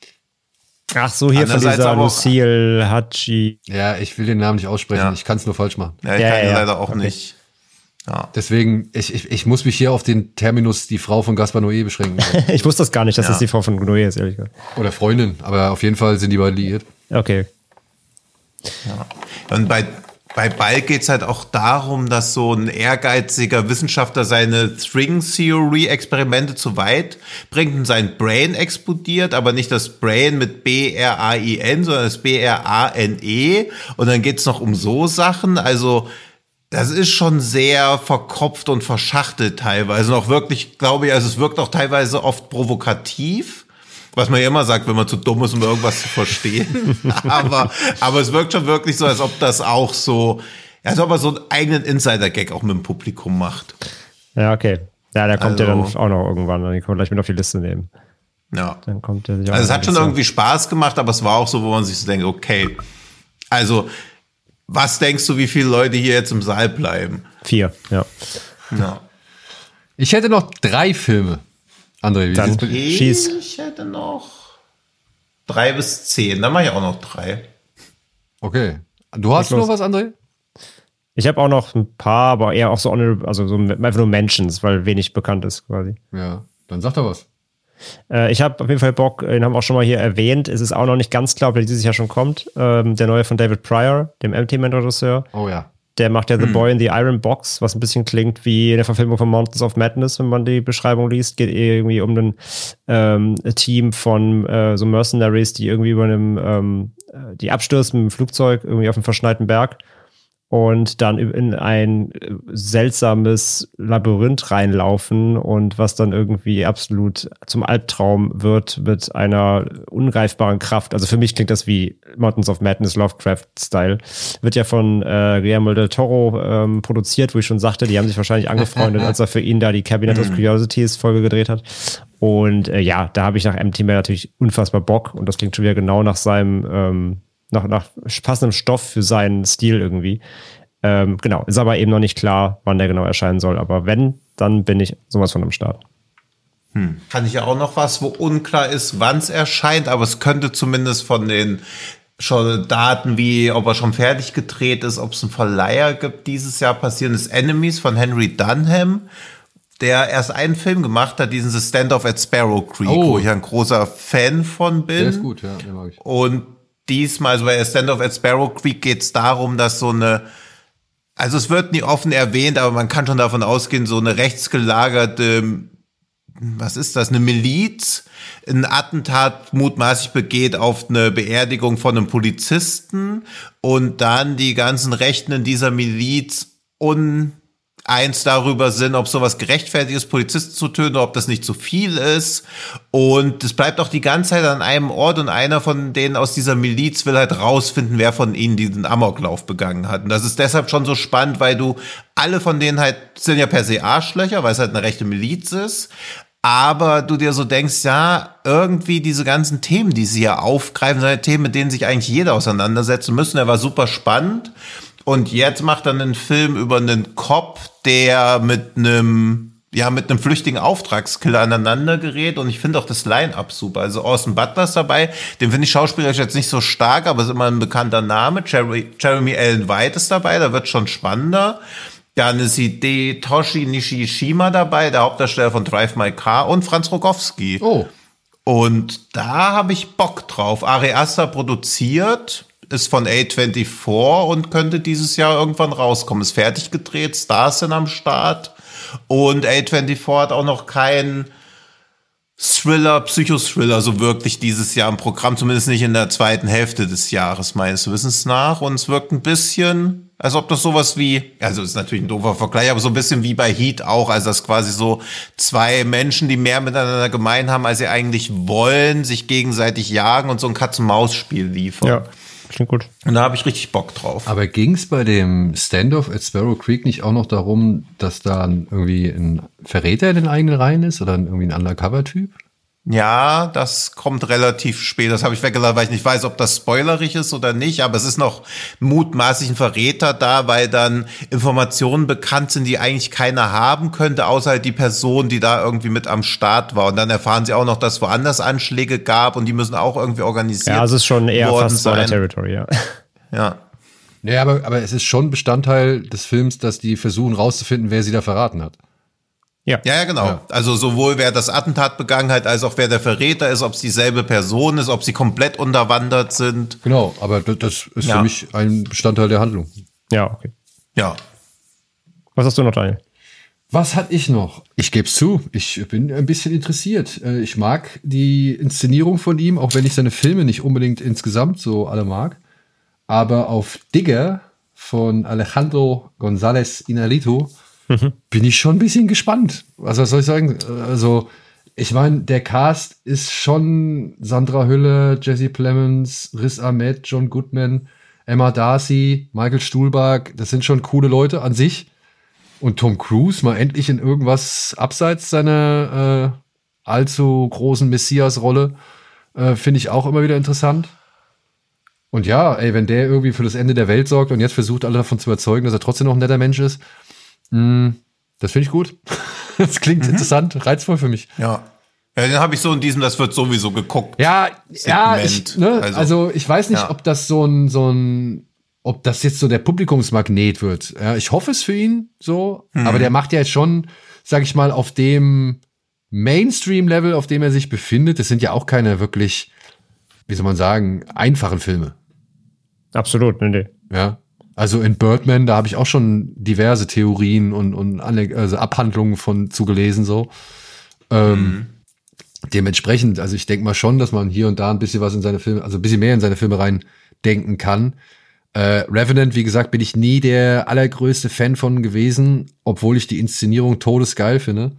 Ach so, hier von dieser Lucille Hachi. Ja, ich will den Namen nicht aussprechen, ja. Ich kann es nur falsch machen. Ja, ich ja, kann ja. leider auch okay. nicht. Ja. Deswegen, ich, ich, ich muss mich hier auf den Terminus die Frau von Gaspar Noé beschränken. Ich wusste das gar nicht, dass ja. das die Frau von Noé ist, ehrlich gesagt. Oder Freundin, aber auf jeden Fall sind die beiden liiert. Okay. Ja. Und bei Bei Bulk geht es halt auch darum, dass so ein ehrgeiziger Wissenschaftler seine String-Theory-Experimente zu weit bringt und sein Brain explodiert, aber nicht das Brain mit B R A I N, sondern das B R A N E. Und dann geht es noch um so Sachen. Also das ist schon sehr verkopft und verschachtelt teilweise. Und auch wirklich, glaube ich, also es wirkt auch teilweise oft provokativ. Was man ja immer sagt, wenn man zu dumm ist, um irgendwas zu verstehen. aber, aber es wirkt schon wirklich so, als ob das auch so, als ob er so einen eigenen Insider-Gag auch mit dem Publikum macht. Ja, okay. Ja, der kommt also, ja dann auch noch irgendwann. Den können wir gleich mit auf die Liste nehmen. Ja. Dann kommt der sich auch also es hat schon Liste. irgendwie Spaß gemacht, aber es war auch so, wo man sich so denkt, okay, also was denkst du, wie viele Leute hier jetzt im Saal bleiben? Vier, ja. ja. Ich hätte noch drei Filme. André, wie Dann sieht's bei dir? schieß. Ich hätte noch drei bis zehn. Dann mache ich auch noch drei. Okay. Du hast noch was, André? Ich habe auch noch ein paar, aber eher auch so, honorable, also so einfach nur Mentions, weil wenig bekannt ist quasi. Ja, dann sag doch was. Äh, ich habe auf jeden Fall Bock, den haben wir auch schon mal hier erwähnt. Es ist auch noch nicht ganz klar, ob der dieses Jahr schon kommt. Ähm, der neue von David Pryor, dem Empty-Man-Regisseur. Oh ja. Der macht ja The Boy in the Iron Box, was ein bisschen klingt wie eine Verfilmung von Mountains of Madness, wenn man die Beschreibung liest. Geht irgendwie um ein ähm, Team von äh, so Mercenaries, die irgendwie über einem, ähm, die abstürzen mit dem Flugzeug irgendwie auf einem verschneiten Berg und dann in ein seltsames Labyrinth reinlaufen und was dann irgendwie absolut zum Albtraum wird mit einer ungreifbaren Kraft. Also für mich klingt das wie Mountains of Madness, Lovecraft-Style. Wird ja von äh, Guillermo del Toro ähm, produziert, wo ich schon sagte, die haben sich wahrscheinlich angefreundet, als er für ihn da die Cabinet of Curiosities Folge gedreht hat. Und äh, ja, da habe ich nach Empty Man natürlich unfassbar Bock und das klingt schon wieder genau nach seinem ähm, Nach, nach passendem Stoff für seinen Stil irgendwie. Ähm, genau, ist aber eben noch nicht klar, wann der genau erscheinen soll. Aber wenn, dann bin ich sowas von am Start. Hm. Kann ich ja auch noch was, wo unklar ist, wann es erscheint, aber es könnte zumindest von den schon Daten, wie ob er schon fertig gedreht ist, ob es einen Verleiher gibt, dieses Jahr passieren, ist Enemies von Henry Dunham, der erst einen Film gemacht hat, diesen The Standoff at Sparrow Creek, oh. wo ich ein großer Fan von bin. Der ist gut, ja, den mag ich. Und diesmal, also bei Standoff at Sparrow Creek geht es darum, dass so eine, also es wird nie offen erwähnt, aber man kann schon davon ausgehen, so eine rechtsgelagerte, was ist das, eine Miliz, ein Attentat mutmaßlich begeht auf eine Beerdigung von einem Polizisten und dann die ganzen Rechten in dieser Miliz un eins darüber sind, ob sowas gerechtfertigt ist, Polizisten zu töten, oder ob das nicht zu viel ist. Und es bleibt auch die ganze Zeit an einem Ort und einer von denen aus dieser Miliz will halt rausfinden, wer von ihnen diesen Amoklauf begangen hat. Und das ist deshalb schon so spannend, weil du alle von denen halt sind ja per se Arschlöcher, weil es halt eine rechte Miliz ist. Aber du dir so denkst, ja, irgendwie diese ganzen Themen, die sie hier aufgreifen, sind halt Themen, mit denen sich eigentlich jeder auseinandersetzen müssen. Der war super spannend. Und jetzt macht er einen Film über einen Cop, der mit einem, ja, mit einem flüchtigen Auftragskiller aneinander gerät. Und ich finde auch das Line-Up super. Also Austin Butler ist dabei. Den finde ich schauspielerisch jetzt nicht so stark, aber ist immer ein bekannter Name. Jeremy, Jeremy Allen White ist dabei. Da wird schon spannender. Dann ist Hidetoshi Nishishima dabei, der Hauptdarsteller von Drive My Car, und Franz Rogowski. Oh. Und da habe ich Bock drauf. Ari Aster produziert, ist von A vierundzwanzig und könnte dieses Jahr irgendwann rauskommen. Ist fertig gedreht, Stars sind am Start. Und A vierundzwanzig hat auch noch keinen Thriller, Psychothriller so wirklich dieses Jahr im Programm, zumindest nicht in der zweiten Hälfte des Jahres, meines Wissens nach. Und es wirkt ein bisschen, als ob das sowas wie, also ist natürlich ein doofer Vergleich, aber so ein bisschen wie bei Heat auch, also dass quasi so zwei Menschen, die mehr miteinander gemein haben, als sie eigentlich wollen, sich gegenseitig jagen und so ein Katz-und-Maus-Spiel liefern. Ja, klingt gut. Und da habe ich richtig Bock drauf. Aber ging es bei dem Standoff at Sparrow Creek nicht auch noch darum, dass da irgendwie ein Verräter in den eigenen Reihen ist oder irgendwie ein Undercover-Typ? Ja, das kommt relativ spät. Das habe ich weggelassen, weil ich nicht weiß, ob das spoilerig ist oder nicht. Aber es ist noch mutmaßlich ein Verräter da, weil dann Informationen bekannt sind, die eigentlich keiner haben könnte, außer halt die Person, die da irgendwie mit am Start war. Und dann erfahren sie auch noch, dass es woanders Anschläge gab und die müssen auch irgendwie organisiert werden. Ja, es ist schon eher worden fast Spoiler sein. Territory, ja. Ja. Ja, aber, aber es ist schon Bestandteil des Films, dass die versuchen rauszufinden, wer sie da verraten hat. Ja, Ja, ja, genau. Ja. Also sowohl wer das Attentat begangen hat, als auch wer der Verräter ist, ob es dieselbe Person ist, ob sie komplett unterwandert sind. Genau, aber das, das ist Ja. für mich ein Bestandteil der Handlung. ja, okay. Ja. Was hast du noch, Daniel? Was hatte ich noch? Ich gebe es zu, ich bin ein bisschen interessiert. Äh, Ich mag die Inszenierung von ihm, auch wenn ich seine Filme nicht unbedingt insgesamt so alle mag. Aber auf Digger von Alejandro González Inarritu bin ich schon ein bisschen gespannt. Also, was soll ich sagen? Also, ich meine, der Cast ist schon Sandra Hülle, Jesse Plemons, Riz Ahmed, John Goodman, Emma Darcy, Michael Stuhlbarg. Das sind schon coole Leute an sich. Und Tom Cruise mal endlich in irgendwas abseits seiner äh, allzu großen Messias-Rolle, äh, finde ich auch immer wieder interessant. Und ja, ey, wenn der irgendwie für das Ende der Welt sorgt und jetzt versucht, alle davon zu überzeugen, dass er trotzdem noch ein netter Mensch ist, mh, das finde ich gut. Das klingt Mhm. interessant, reizvoll für mich. Ja. Ja, den habe ich so in diesem, das wird sowieso geguckt. Ja, ja, Segment. ich, ne, Also, also, ich weiß nicht, ja. ob das so ein, so ein, ob das jetzt so der Publikumsmagnet wird. Ja, ich hoffe es für ihn so, Mhm. aber der macht ja jetzt schon, sag ich mal, auf dem Mainstream-Level, auf dem er sich befindet. Das sind ja auch keine wirklich, wie soll man sagen, einfachen Filme. Absolut, nee, nee. Ja. Also in Birdman, da habe ich auch schon diverse Theorien und, und alle, also Abhandlungen von zugelesen, so. Ähm, Mhm. Dementsprechend, also ich denke mal schon, dass man hier und da ein bisschen was in seine Filme, also ein bisschen mehr in seine Filme rein denken kann. Äh, Revenant, wie gesagt, bin ich nie der allergrößte Fan von gewesen, obwohl ich die Inszenierung todesgeil finde.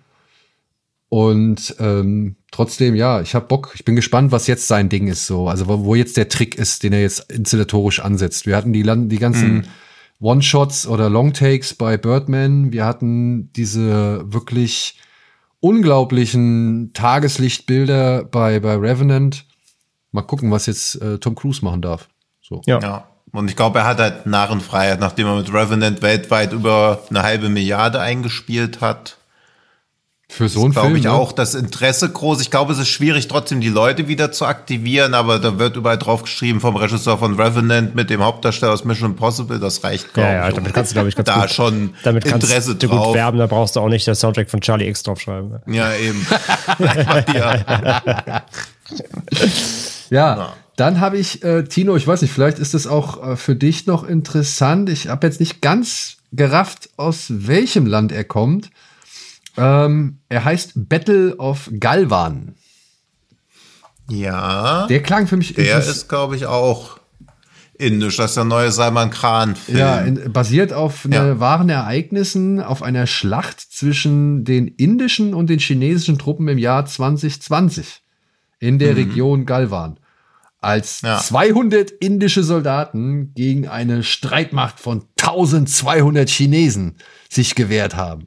Und ähm, trotzdem, ja, ich habe Bock. Ich bin gespannt, was jetzt sein Ding ist, so. Also wo, wo jetzt der Trick ist, den er jetzt inszenatorisch ansetzt. Wir hatten die, Lan- die ganzen Mhm. One-Shots oder Long-Takes bei Birdman. Wir hatten diese wirklich unglaublichen Tageslichtbilder bei, bei Revenant. Mal gucken, was jetzt äh, Tom Cruise machen darf. So. Ja. Ja. Und ich glaube, er hat halt Narrenfreiheit, nachdem er mit Revenant weltweit über eine halbe Milliarde eingespielt hat. Für so einen Glaube Film, ich ne? auch das Interesse groß. Ich glaube, es ist schwierig, trotzdem die Leute wieder zu aktivieren, aber da wird überall drauf geschrieben vom Regisseur von Revenant mit dem Hauptdarsteller aus Mission Impossible. Das reicht, glaube Ja, ja, ich. damit kannst du, glaube ich, ganz da gut, schon damit kannst Interesse du drauf. gut werben, da brauchst du auch nicht das Soundtrack von Charlie X draufschreiben. Ja, eben. ja. Ja, dann habe ich, äh, Tino, ich weiß nicht, vielleicht ist das auch äh, für dich noch interessant. Ich habe jetzt nicht ganz gerafft, aus welchem Land er kommt. Ähm, er heißt Battle of Galvan. Ja. Der klang für mich Der interess- ist, glaube ich, auch indisch. Das ist der neue Salman Khan-Film. Ja, in, basiert auf ne, Ja. wahren Ereignissen, auf einer Schlacht zwischen den indischen und den chinesischen Truppen im Jahr zwanzig zwanzig in der Region Galwan. Als Ja. zweihundert indische Soldaten gegen eine Streitmacht von eintausendzweihundert Chinesen sich gewehrt haben.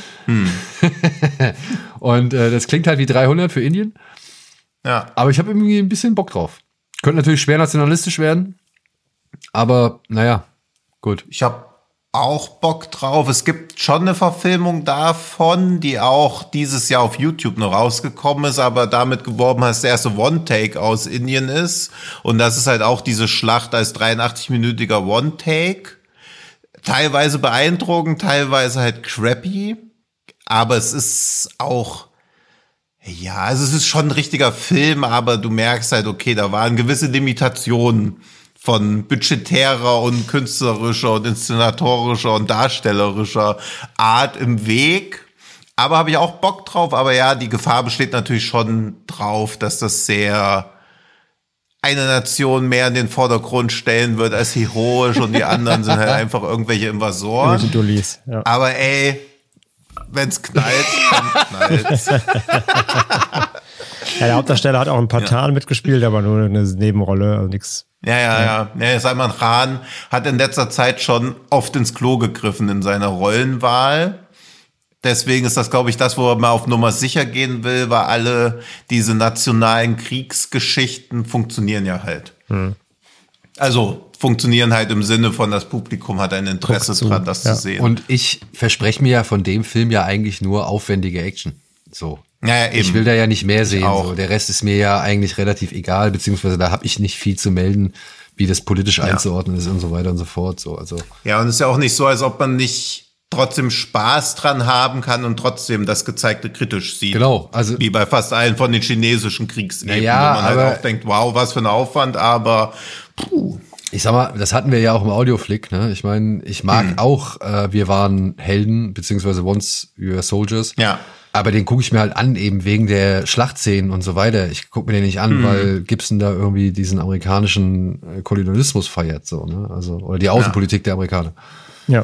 Und äh, das klingt halt wie dreihundert für Indien, Ja. aber ich habe irgendwie ein bisschen Bock drauf. Könnte natürlich schwer nationalistisch werden, aber naja, gut. Ich habe auch Bock drauf. Es gibt schon eine Verfilmung davon, die auch dieses Jahr auf YouTube noch rausgekommen ist, aber damit geworben hat, dass der erste One-Take aus Indien ist. Und das ist halt auch diese Schlacht als dreiundachtzig-minütiger One-Take. Teilweise beeindruckend, teilweise halt crappy. Aber es ist auch, ja, also es ist schon ein richtiger Film, aber du merkst halt, okay, da waren gewisse Limitationen von budgetärer und künstlerischer und inszenatorischer und darstellerischer Art im Weg. Aber habe ich auch Bock drauf. Aber ja, die Gefahr besteht natürlich schon drauf, dass das sehr eine Nation mehr in den Vordergrund stellen wird als heroisch und die anderen sind halt einfach irgendwelche Invasoren. Irgendwelche Dullis, ja. Aber ey, wenn's knallt, dann knallt's. Ja, der Hauptdarsteller hat auch ein paar Tarn mitgespielt, aber nur eine Nebenrolle, also nichts. Ja, ja, ja. ja Salman Khan hat in letzter Zeit schon oft ins Klo gegriffen in seiner Rollenwahl. Deswegen ist das, glaube ich, das, wo er mal auf Nummer sicher gehen will, weil alle diese nationalen Kriegsgeschichten funktionieren ja halt. Hm. Also funktionieren halt im Sinne von, das Publikum hat ein Interesse Guck zu, dran, das ja. zu sehen. Und ich verspreche mir ja von dem Film ja eigentlich nur aufwendige Action. So. Ja, ja, eben. Ich will da ja nicht mehr sehen. auch. So. Der Rest ist mir ja eigentlich relativ egal, beziehungsweise da habe ich nicht viel zu melden, wie das politisch einzuordnen ist und so weiter und so fort. So, also. Ja, und es ist ja auch nicht so, als ob man nicht trotzdem Spaß dran haben kann und trotzdem das Gezeigte kritisch sieht. Genau, also wie bei fast allen von den chinesischen Kriegsepen, ja, wo man halt aber- auch denkt, wow, was für ein Aufwand, aber puh. ich sag mal, das hatten wir ja auch im Audioflick, ne? Ich meine, ich mag Mhm. auch, äh, wir waren Helden, beziehungsweise Once We Were Soldiers. Ja. Aber den gucke ich mir halt an, eben wegen der Schlachtszenen und so weiter. Ich gucke mir den nicht an, Mhm. weil Gibson da irgendwie diesen amerikanischen äh, Kolonialismus feiert, so, ne? Also, oder die Außenpolitik der Amerikaner. Ja.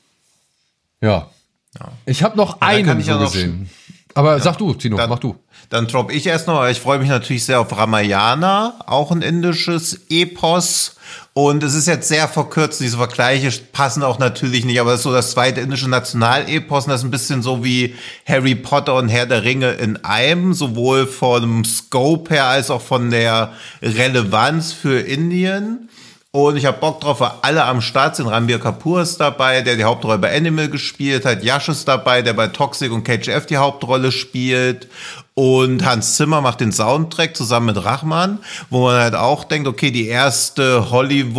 Ja. Ich habe noch dann einen kann ich so ja noch gesehen. Aber sag du, Tino, Dann- mach du. Dann drop ich erst noch, ich freue mich natürlich sehr auf Ramayana, auch ein indisches Epos. Und es ist jetzt sehr verkürzt, diese Vergleiche passen auch natürlich nicht, aber es ist so das zweite indische Nationalepos und das ist ein bisschen so wie Harry Potter und Herr der Ringe in einem, sowohl vom Scope her als auch von der Relevanz für Indien. Und ich habe Bock drauf, weil alle am Start sind. Ranbir Kapoor ist dabei, der die Hauptrolle bei Animal gespielt hat. Yash ist dabei, der bei Toxic und K G F die Hauptrolle spielt. Und Hans Zimmer macht den Soundtrack zusammen mit Rahman, wo man halt auch denkt, okay, die erste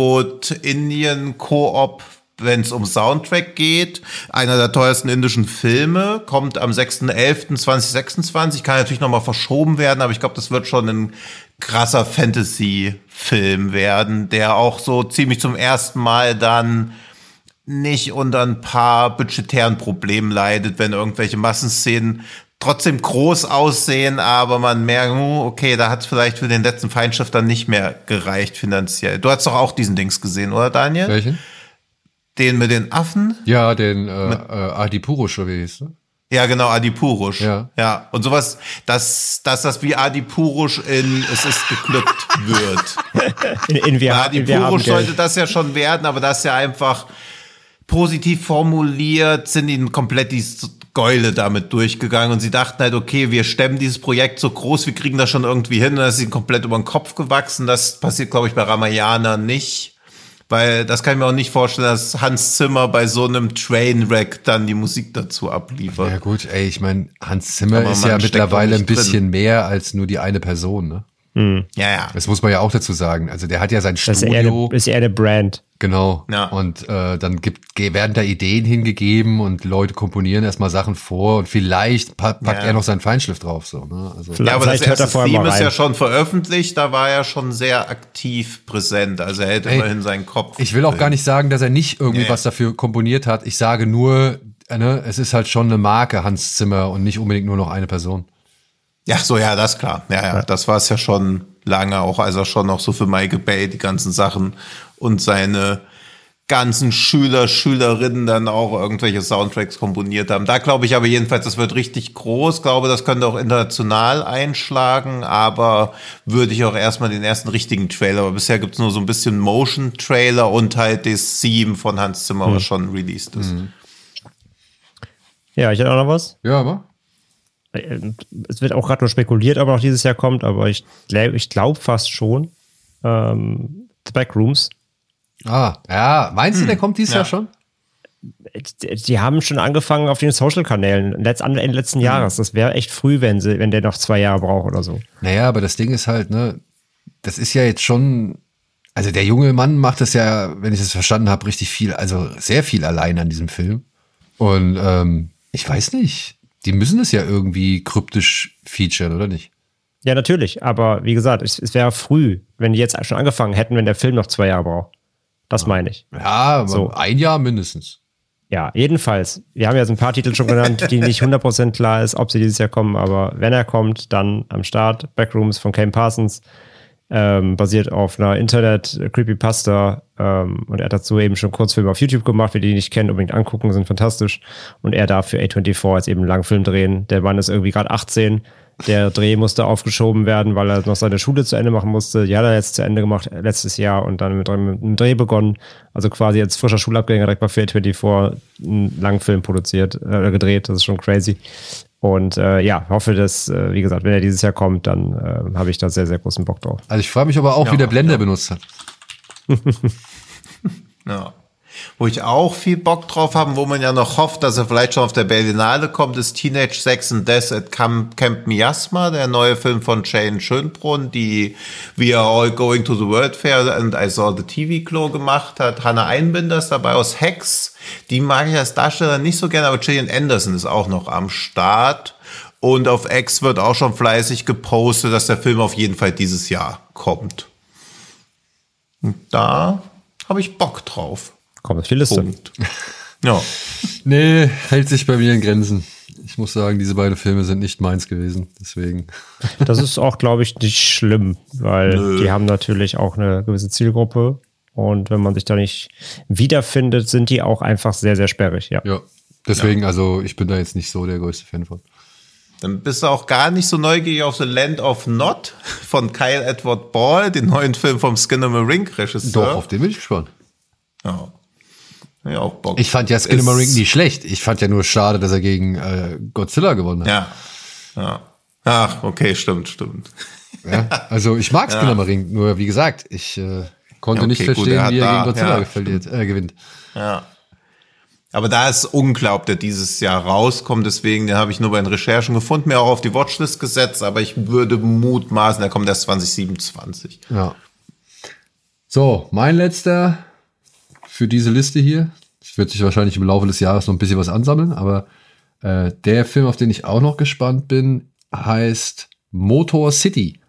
Hollywood-Indien-Koop, wenn es um Soundtrack geht. Einer der teuersten indischen Filme, kommt am sechster elfter zweitausendsechsundzwanzig, kann natürlich nochmal verschoben werden, aber ich glaube, das wird schon ein krasser Fantasy-Film werden, der auch so ziemlich zum ersten Mal dann nicht unter ein paar budgetären Problemen leidet, wenn irgendwelche Massenszenen trotzdem groß aussehen, aber man merkt, okay, da hat es vielleicht für den letzten Feindschiff dann nicht mehr gereicht finanziell. Du hast doch auch diesen Dings gesehen, oder Daniel? Welchen? Den mit den Affen? Ja, den äh, äh, Adipurush, oder wie hieß der? Ja, genau, Adipurush. Ja. Ja, und sowas, dass, dass das wie Adipurush in Es ist geglückt wird. In, in wir, Bei in wir haben Adipurush sollte Geld. das ja schon werden, aber das ist ja einfach positiv formuliert, sind ihnen komplett die Geule damit durchgegangen und sie dachten halt, okay, wir stemmen dieses Projekt so groß, wir kriegen das schon irgendwie hin und das ist ihnen komplett über den Kopf gewachsen. Das passiert, glaube ich, bei Ramayana nicht. Weil das kann ich mir auch nicht vorstellen, dass Hans Zimmer bei so einem Trainwreck dann die Musik dazu abliefert. Ja gut, ey, ich meine, Hans Zimmer Aber ist man ja steckt mittlerweile doch ein nicht bisschen mehr als nur die eine Person, ne? Ja, ja. Das muss man ja auch dazu sagen. Also der hat ja sein Das ist Studio. eher eine, ist eher eine Brand. Genau. Ja. Und äh, dann gibt, ge- werden da Ideen hingegeben und Leute komponieren erstmal Sachen vor und vielleicht pa packt Ja. er noch seinen Feinschliff drauf. So, ne? Also, Vielleicht Ja, aber das hört er erste vorher mal Theme ist rein. ja schon veröffentlicht, da war er schon sehr aktiv präsent. Also er hält Ey, immerhin seinen Kopf. ich will auch gar nicht sagen, dass er nicht irgendwie Nee. was dafür komponiert hat. Ich sage nur, äh, ne, es ist halt schon eine Marke Hans Zimmer und nicht unbedingt nur noch eine Person. Ja, so, ja, das klar. Ja, ja, das war es ja schon lange, auch als er schon noch so für Michael Bay die ganzen Sachen und seine ganzen Schüler, Schülerinnen dann auch irgendwelche Soundtracks komponiert haben. Da glaube ich aber jedenfalls, das wird richtig groß. Glaube, das könnte auch international einschlagen, aber würde ich auch erstmal den ersten richtigen Trailer, aber bisher gibt es nur so ein bisschen Motion-Trailer und halt das Theme von Hans Zimmer, mhm. was schon released ist. Mhm. Ja, ich hätte auch noch was. Ja, aber? Es wird auch gerade nur spekuliert, ob er noch dieses Jahr kommt, aber ich, ich glaube fast schon. Ähm, The Backrooms. Ah, ja. Meinst du, hm. der kommt dieses ja. Jahr schon? Die, die haben schon angefangen auf den Social-Kanälen Letzt, Ende letzten hm. Jahres. Das wäre echt früh, wenn, sie, wenn der noch zwei Jahre braucht oder so. Naja, aber das Ding ist halt, ne, das ist ja jetzt schon, also der junge Mann macht das ja, wenn ich das verstanden habe, richtig viel, also sehr viel allein an diesem Film. Und ähm, ich weiß nicht, die müssen es ja irgendwie kryptisch featuren, oder nicht? Ja, natürlich, aber wie gesagt, es, es wäre früh, wenn die jetzt schon angefangen hätten, wenn der Film noch zwei Jahre braucht. Das meine ich. Ja, so. Ein Jahr mindestens. Ja, jedenfalls. Wir haben jetzt ein paar Titel schon genannt, die nicht hundert Prozent klar ist, ob sie dieses Jahr kommen, aber wenn er kommt, dann am Start. Backrooms von Kane Parsons, ähm, basiert auf einer Internet-Creepypasta, ähm, und er hat dazu eben schon Kurzfilme auf YouTube gemacht. Wer die nicht kennen, unbedingt angucken, sind fantastisch. Und er darf für A vierundzwanzig jetzt eben einen Langfilm drehen. Der Mann ist irgendwie gerade achtzehn. Der Dreh musste aufgeschoben werden, weil er noch seine Schule zu Ende machen musste. Die hat er jetzt zu Ende gemacht, letztes Jahr, und dann mit einem Dreh begonnen. Also quasi als frischer Schulabgänger direkt bei für A vierundzwanzig einen Langfilm produziert, äh, gedreht. Das ist schon crazy. Und äh, ja, hoffe, dass, äh, wie gesagt, wenn er dieses Jahr kommt, dann äh, habe ich da sehr, sehr großen Bock drauf. Also ich frage mich aber auch, ja, wie der Blender ja. benutzt hat. Ja. Wo ich auch viel Bock drauf habe, wo man ja noch hofft, dass er vielleicht schon auf der Berlinale kommt, ist Teenage Sex and Death at Camp, Camp Miasma, der neue Film von Jane Schönbrunn, die We Are All Going to the World Fair and I Saw the T V Glow gemacht hat. Hannah Einbinder ist dabei aus Hex. Die mag ich als Darsteller nicht so gerne, aber Gillian Anderson ist auch noch am Start. Und auf X wird auch schon fleißig gepostet, dass der Film auf jeden Fall dieses Jahr kommt. Und da habe ich Bock drauf. Kommt auf die Liste. Punkt. Ja. Nee, hält sich bei mir in Grenzen. Ich muss sagen, diese beiden Filme sind nicht meins gewesen. Deswegen. Das ist auch, glaube ich, nicht schlimm, weil Nö. die haben natürlich auch eine gewisse Zielgruppe. Und wenn man sich da nicht wiederfindet, sind die auch einfach sehr, sehr sperrig. Ja, ja. Deswegen, ja. also ich bin da jetzt nicht so der größte Fan von. Dann bist du auch gar nicht so neugierig auf The Land of Nod von Kyle Edward Ball, den neuen Film vom Skinamarink-Regisseur. Doch, auf den bin ich gespannt. Ja. Ja, auch Bock. Ich fand ja Skinamarink nicht schlecht. Ich fand ja nur schade, dass er gegen äh, Godzilla gewonnen hat. Ja. ja. Ach, okay, stimmt, stimmt. Ja, also ich mag Skinamarink, ja. nur wie gesagt, ich äh, konnte ja, okay, nicht verstehen, gut, er wie er da, gegen Godzilla ja, verliert, äh, gewinnt. Ja. Aber da ist unglaublich, der dieses Jahr rauskommt, deswegen, den habe ich nur bei den Recherchen gefunden, mir auch auf die Watchlist gesetzt, aber ich würde mutmaßen, der kommt erst zwanzig siebenundzwanzig. Ja. So, mein letzter für diese Liste hier. Es wird sich wahrscheinlich im Laufe des Jahres noch ein bisschen was ansammeln, aber äh, der Film, auf den ich auch noch gespannt bin, heißt Motor City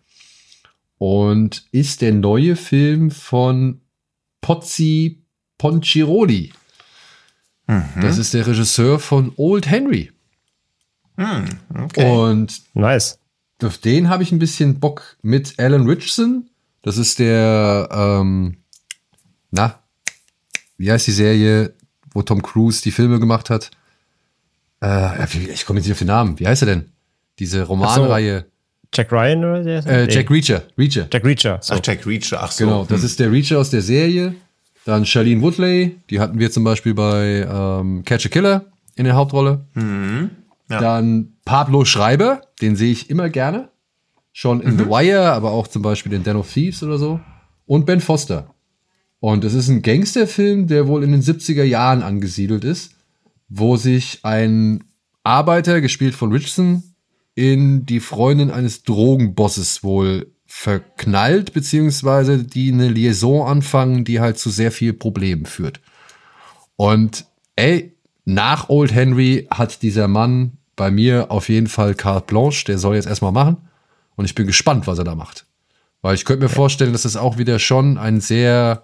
und ist der neue Film von Pozzi Ponchiroli. Mhm. Das ist der Regisseur von Old Henry. Mhm, okay. Und nice. Auf den habe ich ein bisschen Bock mit Alan Ritchson. Das ist der, ähm, na, wie heißt die Serie, wo Tom Cruise die Filme gemacht hat? Äh, ich komme jetzt nicht auf den Namen. Wie heißt er denn? Diese Romanreihe. So. Jack Ryan oder der? Äh, Jack Reacher. Reacher. Jack Reacher. So. Ach, Jack Reacher. Ach so. Genau, das hm. ist der Reacher aus der Serie. Dann Shailene Woodley, die hatten wir zum Beispiel bei ähm, Catch a Killer in der Hauptrolle. Mhm. Ja. Dann Pablo Schreiber, den sehe ich immer gerne. Schon in mhm. The Wire, aber auch zum Beispiel in Den of Thieves oder so. Und Ben Foster. Und es ist ein Gangsterfilm, der wohl in den siebziger Jahren angesiedelt ist, wo sich ein Arbeiter, gespielt von Richardson, in die Freundin eines Drogenbosses wohl verknallt, beziehungsweise die eine Liaison anfangen, die halt zu sehr viel Problemen führt. Und ey, nach Old Henry hat dieser Mann bei mir auf jeden Fall carte blanche, der soll jetzt erstmal machen. Und ich bin gespannt, was er da macht. Weil ich könnte mir vorstellen, dass es auch wieder schon ein sehr,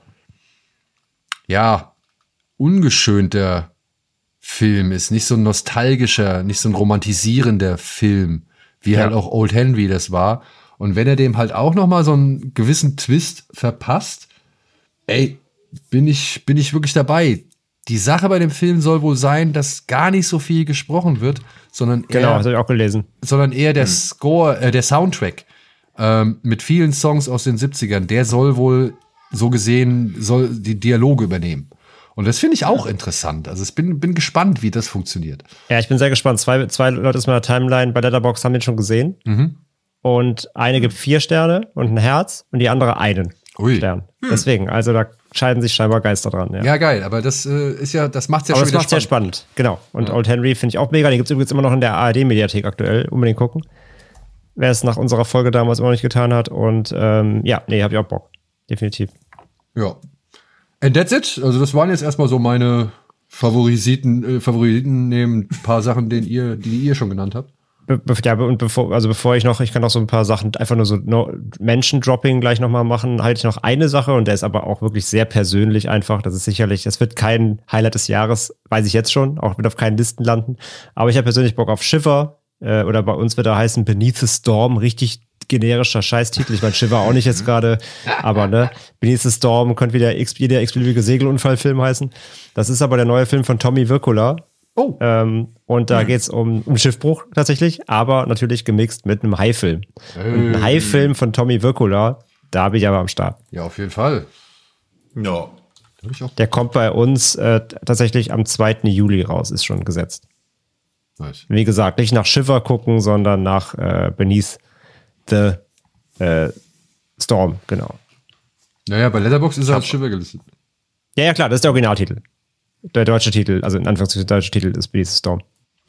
ja, ungeschönter Film ist. Nicht so ein nostalgischer, nicht so ein romantisierender Film, wie ja. halt auch Old Henry das war. Und wenn er dem halt auch noch mal so einen gewissen Twist verpasst, ey, bin ich, bin ich wirklich dabei. Die Sache bei dem Film soll wohl sein, dass gar nicht so viel gesprochen wird, sondern eher, Genau, das habe ich auch gelesen. sondern eher der Hm. Score, äh, der Soundtrack ähm, mit vielen Songs aus den siebzigern, der soll wohl so gesehen, soll die Dialoge übernehmen. Und das finde ich auch interessant. Also ich bin, bin gespannt, wie das funktioniert. Ja, ich bin sehr gespannt. Zwei, zwei Leute aus meiner Timeline bei Letterboxd haben den schon gesehen. Mhm. Und eine gibt vier Sterne und ein Herz und die andere einen Ui. Stern. Deswegen, also da scheiden sich scheinbar Geister dran. Ja, Ja, geil, aber das äh, ist ja, das macht's ja aber schon das wieder macht sehr spannend. spannend. Genau. Und Ja. Old Henry finde ich auch mega. Den gibt es übrigens immer noch in der A R D-Mediathek aktuell. Unbedingt gucken. Wer es nach unserer Folge damals immer noch nicht getan hat. Und ähm, ja, nee, habe ich auch Bock. Definitiv. Ja. And that's it. Also das waren jetzt erstmal so meine Favoriten, äh, Favoriten neben ein paar Sachen, den ihr, die ihr schon genannt habt. Be be ja, und bevor, also bevor ich noch, ich kann noch so ein paar Sachen, einfach nur so no Menschen-Dropping gleich nochmal machen, halte ich noch eine Sache und der ist aber auch wirklich sehr persönlich einfach. Das ist sicherlich, das wird kein Highlight des Jahres, weiß ich jetzt schon, auch wird auf keinen Listen landen. Aber ich habe persönlich Bock auf Shiver, äh, oder bei uns wird er heißen Beneath the Storm, richtig generischer Scheißtitel. Ich meine, Shiver auch nicht jetzt gerade, aber ne, Beneath the Storm könnte wieder x, jeder x-beliebige Segelunfallfilm heißen. Das ist aber der neue Film von Tommy Wirkola. Oh. Ähm, und da geht's um, um Schiffbruch tatsächlich, aber natürlich gemixt mit einem Hai-Film. Und ein Hai-Film von Tommy Wirkola, da bin ich aber am Start. Ja, auf jeden Fall. Ja. Da hab ich auch Der kommt bei uns äh, tatsächlich am zweiten Juli raus, ist schon gesetzt. nice. Wie gesagt, nicht nach Shiver gucken, sondern nach äh, Beneath the äh, Storm, genau. Naja, bei Letterboxd ist er als Shiver gelistet. Ja, ja, klar, das ist der Originaltitel. Der deutsche Titel, also in Anführungszeichen der deutsche Titel ist Beneath the Storm.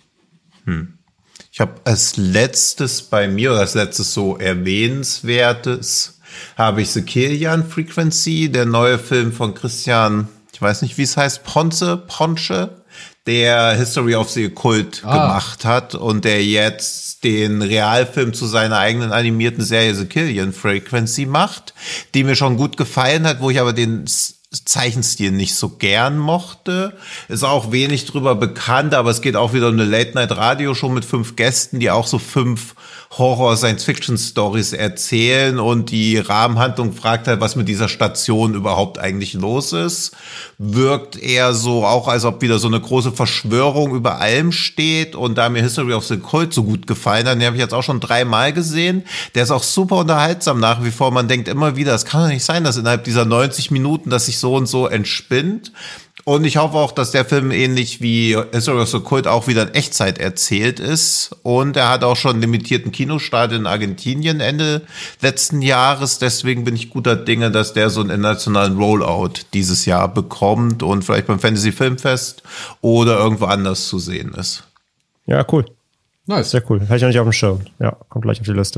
Ich habe als letztes bei mir, oder als letztes so erwähnenswertes, habe ich The Kirlian Frequency, der neue Film von Christian, ich weiß nicht, wie es heißt, Ponce, Ponce, der History of the Occult Ah. gemacht hat und der jetzt den Realfilm zu seiner eigenen animierten Serie The Kirlian Frequency macht, die mir schon gut gefallen hat, wo ich aber den Zeichenstil nicht so gern mochte. Ist auch wenig drüber bekannt, aber es geht auch wieder um eine Late-Night-Radio-Show mit fünf Gästen, die auch so fünf Horror-Science-Fiction-Stories erzählen und die Rahmenhandlung fragt halt, was mit dieser Station überhaupt eigentlich los ist. Wirkt eher so auch, als ob wieder so eine große Verschwörung über allem steht und da mir History of the Cult so gut gefallen hat, den habe ich jetzt auch schon dreimal gesehen. Der ist auch super unterhaltsam nach wie vor. Man denkt immer wieder, es kann doch nicht sein, dass innerhalb dieser neunzig Minuten, dass sich so und so entspinnt. Und ich hoffe auch, dass der Film ähnlich wie History of the Cult auch wieder in Echtzeit erzählt ist. Und er hat auch schon einen limitierten Kinostart in Argentinien Ende letzten Jahres. Deswegen bin ich guter Dinge, dass der so einen internationalen Rollout dieses Jahr bekommt und vielleicht beim Fantasy Filmfest oder irgendwo anders zu sehen ist. Ja, cool. Nice. Sehr cool. Hatte ich noch nicht auf dem Schirm. Ja, kommt gleich auf die Liste.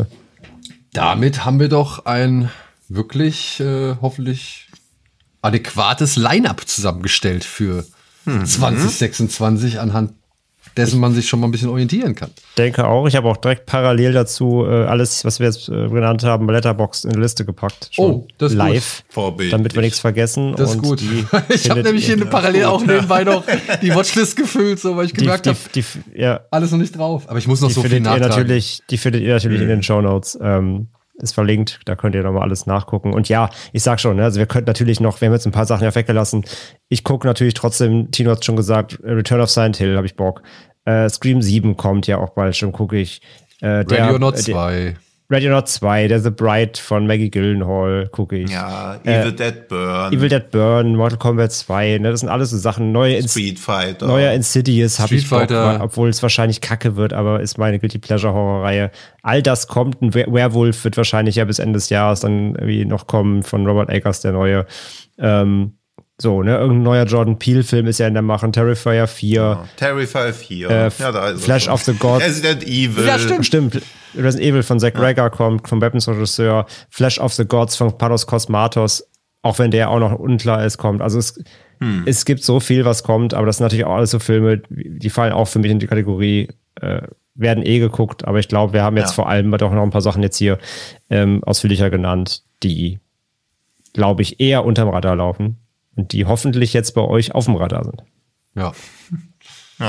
Damit haben wir doch ein wirklich äh, hoffentlich adäquates Line-Up zusammengestellt für zwanzig sechsundzwanzig, anhand dessen man sich schon mal ein bisschen orientieren kann. Denke auch. Ich habe auch direkt parallel dazu äh, alles, was wir jetzt äh, genannt haben, bei Letterboxd in eine Liste gepackt. Schon Oh, das ist live. Vorbildlich. Damit wir nichts vergessen. Das ist Und gut. die Ich habe findet nämlich ihr- hier parallel auch nebenbei noch die Watchlist gefüllt, so weil ich die, gemerkt die, habe, die, ja, alles noch nicht drauf. Aber ich muss noch die so viel findet ihr nachtragen. natürlich, die findet ihr natürlich in den Shownotes. Ähm, ist verlinkt, da könnt ihr nochmal alles nachgucken. Und ja, ich sag schon, ne, also wir könnten natürlich noch, wir haben jetzt ein paar Sachen ja weggelassen. Ich gucke natürlich trotzdem, Tino hat schon gesagt, Return of Silent Hill habe ich Bock. Äh, Scream sieben kommt ja auch bald schon, gucke ich. Äh, der, Ready or Not äh, der- zwei. Ready or Not zwei, der The Bride von Maggie Gyllenhaal, gucke ich. Ja, Evil Äh, Dead Burn, Evil Dead Burn, Mortal Kombat zwei, ne, das sind alles so Sachen. Neue, Ins Street Fighter. neuer Insidious habe Street ich Bock, Fighter. weil- obwohl es wahrscheinlich kacke wird, aber ist meine Guilty Pleasure Horrorreihe. All das kommt. Ein Wer- Werewolf wird wahrscheinlich ja bis Ende des Jahres dann irgendwie noch kommen von Robert Eggers, der neue. Ähm, so, ne, irgendein neuer Jordan Peele-Film ist ja in der Mache. Terrifier vier. Ja, Terrifier vier. Äh, ja, da ist er Flash schon. of the Gods. Resident Evil. Ja, stimmt. Stimmt. Resident Evil von Zack Rager kommt, vom Weapons-Regisseur. Flash of the Gods von Panos Cosmatos, auch wenn der auch noch unklar ist, kommt. Also es, es gibt so viel, was kommt, aber das sind natürlich auch alles so Filme, die fallen auch für mich in die Kategorie, äh, werden eh geguckt, aber ich glaube, wir haben jetzt Ja. vor allem doch noch ein paar Sachen jetzt hier ähm, ausführlicher genannt, die, glaube ich, eher unterm Radar laufen und die hoffentlich jetzt bei euch auf dem Radar sind. Ja. Ja.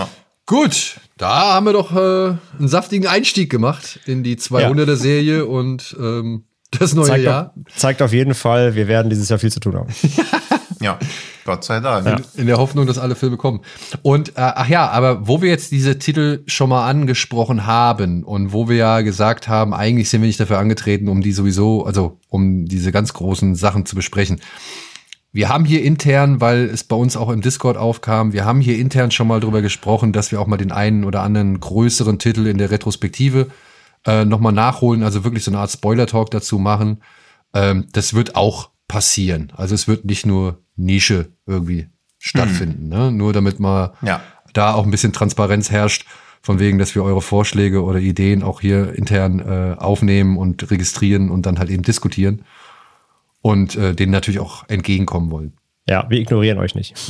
Gut, da haben wir doch äh, einen saftigen Einstieg gemacht in die zweihunderter-Serie und ähm, das neue zeigt Jahr. Auf, zeigt auf jeden Fall, wir werden dieses Jahr viel zu tun haben. Ja, Gott sei Dank. In, in der Hoffnung, dass alle Filme kommen. Und, äh, ach ja, aber wo wir jetzt diese Titel schon mal angesprochen haben und wo wir ja gesagt haben, eigentlich sind wir nicht dafür angetreten, um die sowieso, also um diese ganz großen Sachen zu besprechen. Wir haben hier intern, weil es bei uns auch im Discord aufkam, wir haben hier intern schon mal drüber gesprochen, dass wir auch mal den einen oder anderen größeren Titel in der Retrospektive äh, nochmal nachholen, also wirklich so eine Art Spoiler-Talk dazu machen. Ähm, das wird auch passieren. Also es wird nicht nur Nische irgendwie stattfinden, mhm. ne? Nur damit mal ja. da auch ein bisschen Transparenz herrscht, von wegen, dass wir eure Vorschläge oder Ideen auch hier intern äh, aufnehmen und registrieren und dann halt eben diskutieren. Und äh, denen natürlich auch entgegenkommen wollen. Ja, wir ignorieren euch nicht.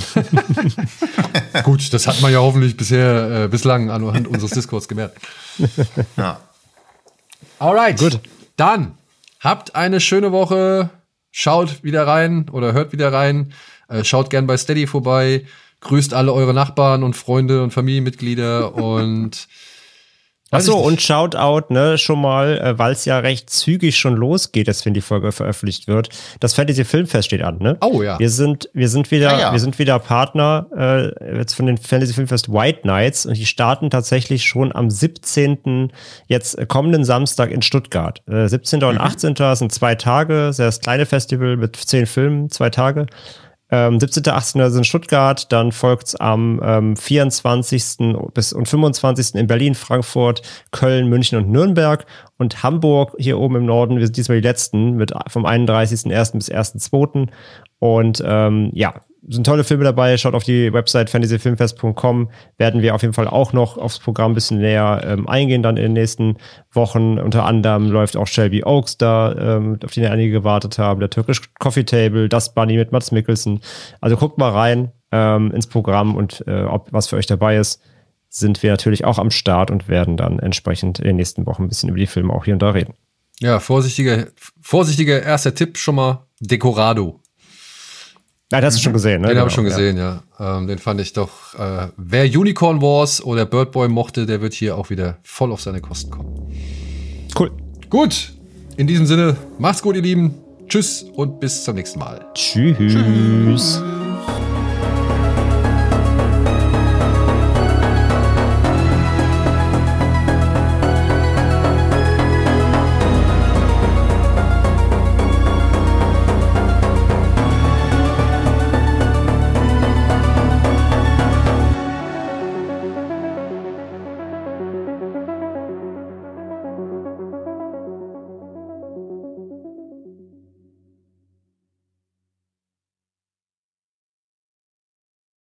Gut, das hat man ja hoffentlich bisher äh, bislang anhand unseres Discords gemerkt. Ja. Alright, gut. Dann habt eine schöne Woche. Schaut wieder rein oder hört wieder rein. Äh, schaut gern bei Steady vorbei. Grüßt alle eure Nachbarn und Freunde und Familienmitglieder und Achso, und Shoutout, ne, schon mal, äh, weil es ja recht zügig schon losgeht, dass wenn die Folge veröffentlicht wird. Das Fantasy Filmfest steht an, ne? Oh ja. Wir sind, wir sind wieder, ja, ja. wir sind wieder Partner äh, jetzt von den Fantasy Filmfest White Nights und die starten tatsächlich schon am siebzehnten jetzt äh, kommenden Samstag in Stuttgart. Äh, siebzehnten und Mhm. achtzehnten sind zwei Tage, sehr das kleine Festival mit zehn Filmen, zwei Tage. Ähm, siebzehnten achtzehnten sind Stuttgart, dann folgt's am ähm, vierundzwanzigsten bis und fünfundzwanzigsten in Berlin, Frankfurt, Köln, München und Nürnberg und Hamburg hier oben im Norden. Wir sind diesmal die letzten mit vom einunddreißigsten ersten bis ersten zweiten und ähm, ja, sind tolle Filme dabei. Schaut auf die Website fantasy filmfest punkt com. Werden wir auf jeden Fall auch noch aufs Programm ein bisschen näher ähm, eingehen dann in den nächsten Wochen. Unter anderem läuft auch Shelby Oaks da, ähm, auf den einige gewartet haben. Der Turkish Coffee Table, Das Bunny mit Mads Mikkelsen. Also guckt mal rein ähm, ins Programm und äh, ob was für euch dabei ist, sind wir natürlich auch am Start und werden dann entsprechend in den nächsten Wochen ein bisschen über die Filme auch hier und da reden. Ja, vorsichtiger, vorsichtiger erster Tipp schon mal, Decorado. Ja, das hast du schon gesehen, ne? Den genau, habe ich schon gesehen, ja. ja. Ähm, den fand ich doch, äh, wer Unicorn Wars oder Bird Boy mochte, der wird hier auch wieder voll auf seine Kosten kommen. Cool. Gut, in diesem Sinne, macht's gut, ihr Lieben. Tschüss und bis zum nächsten Mal. Tschüss. Tschüss.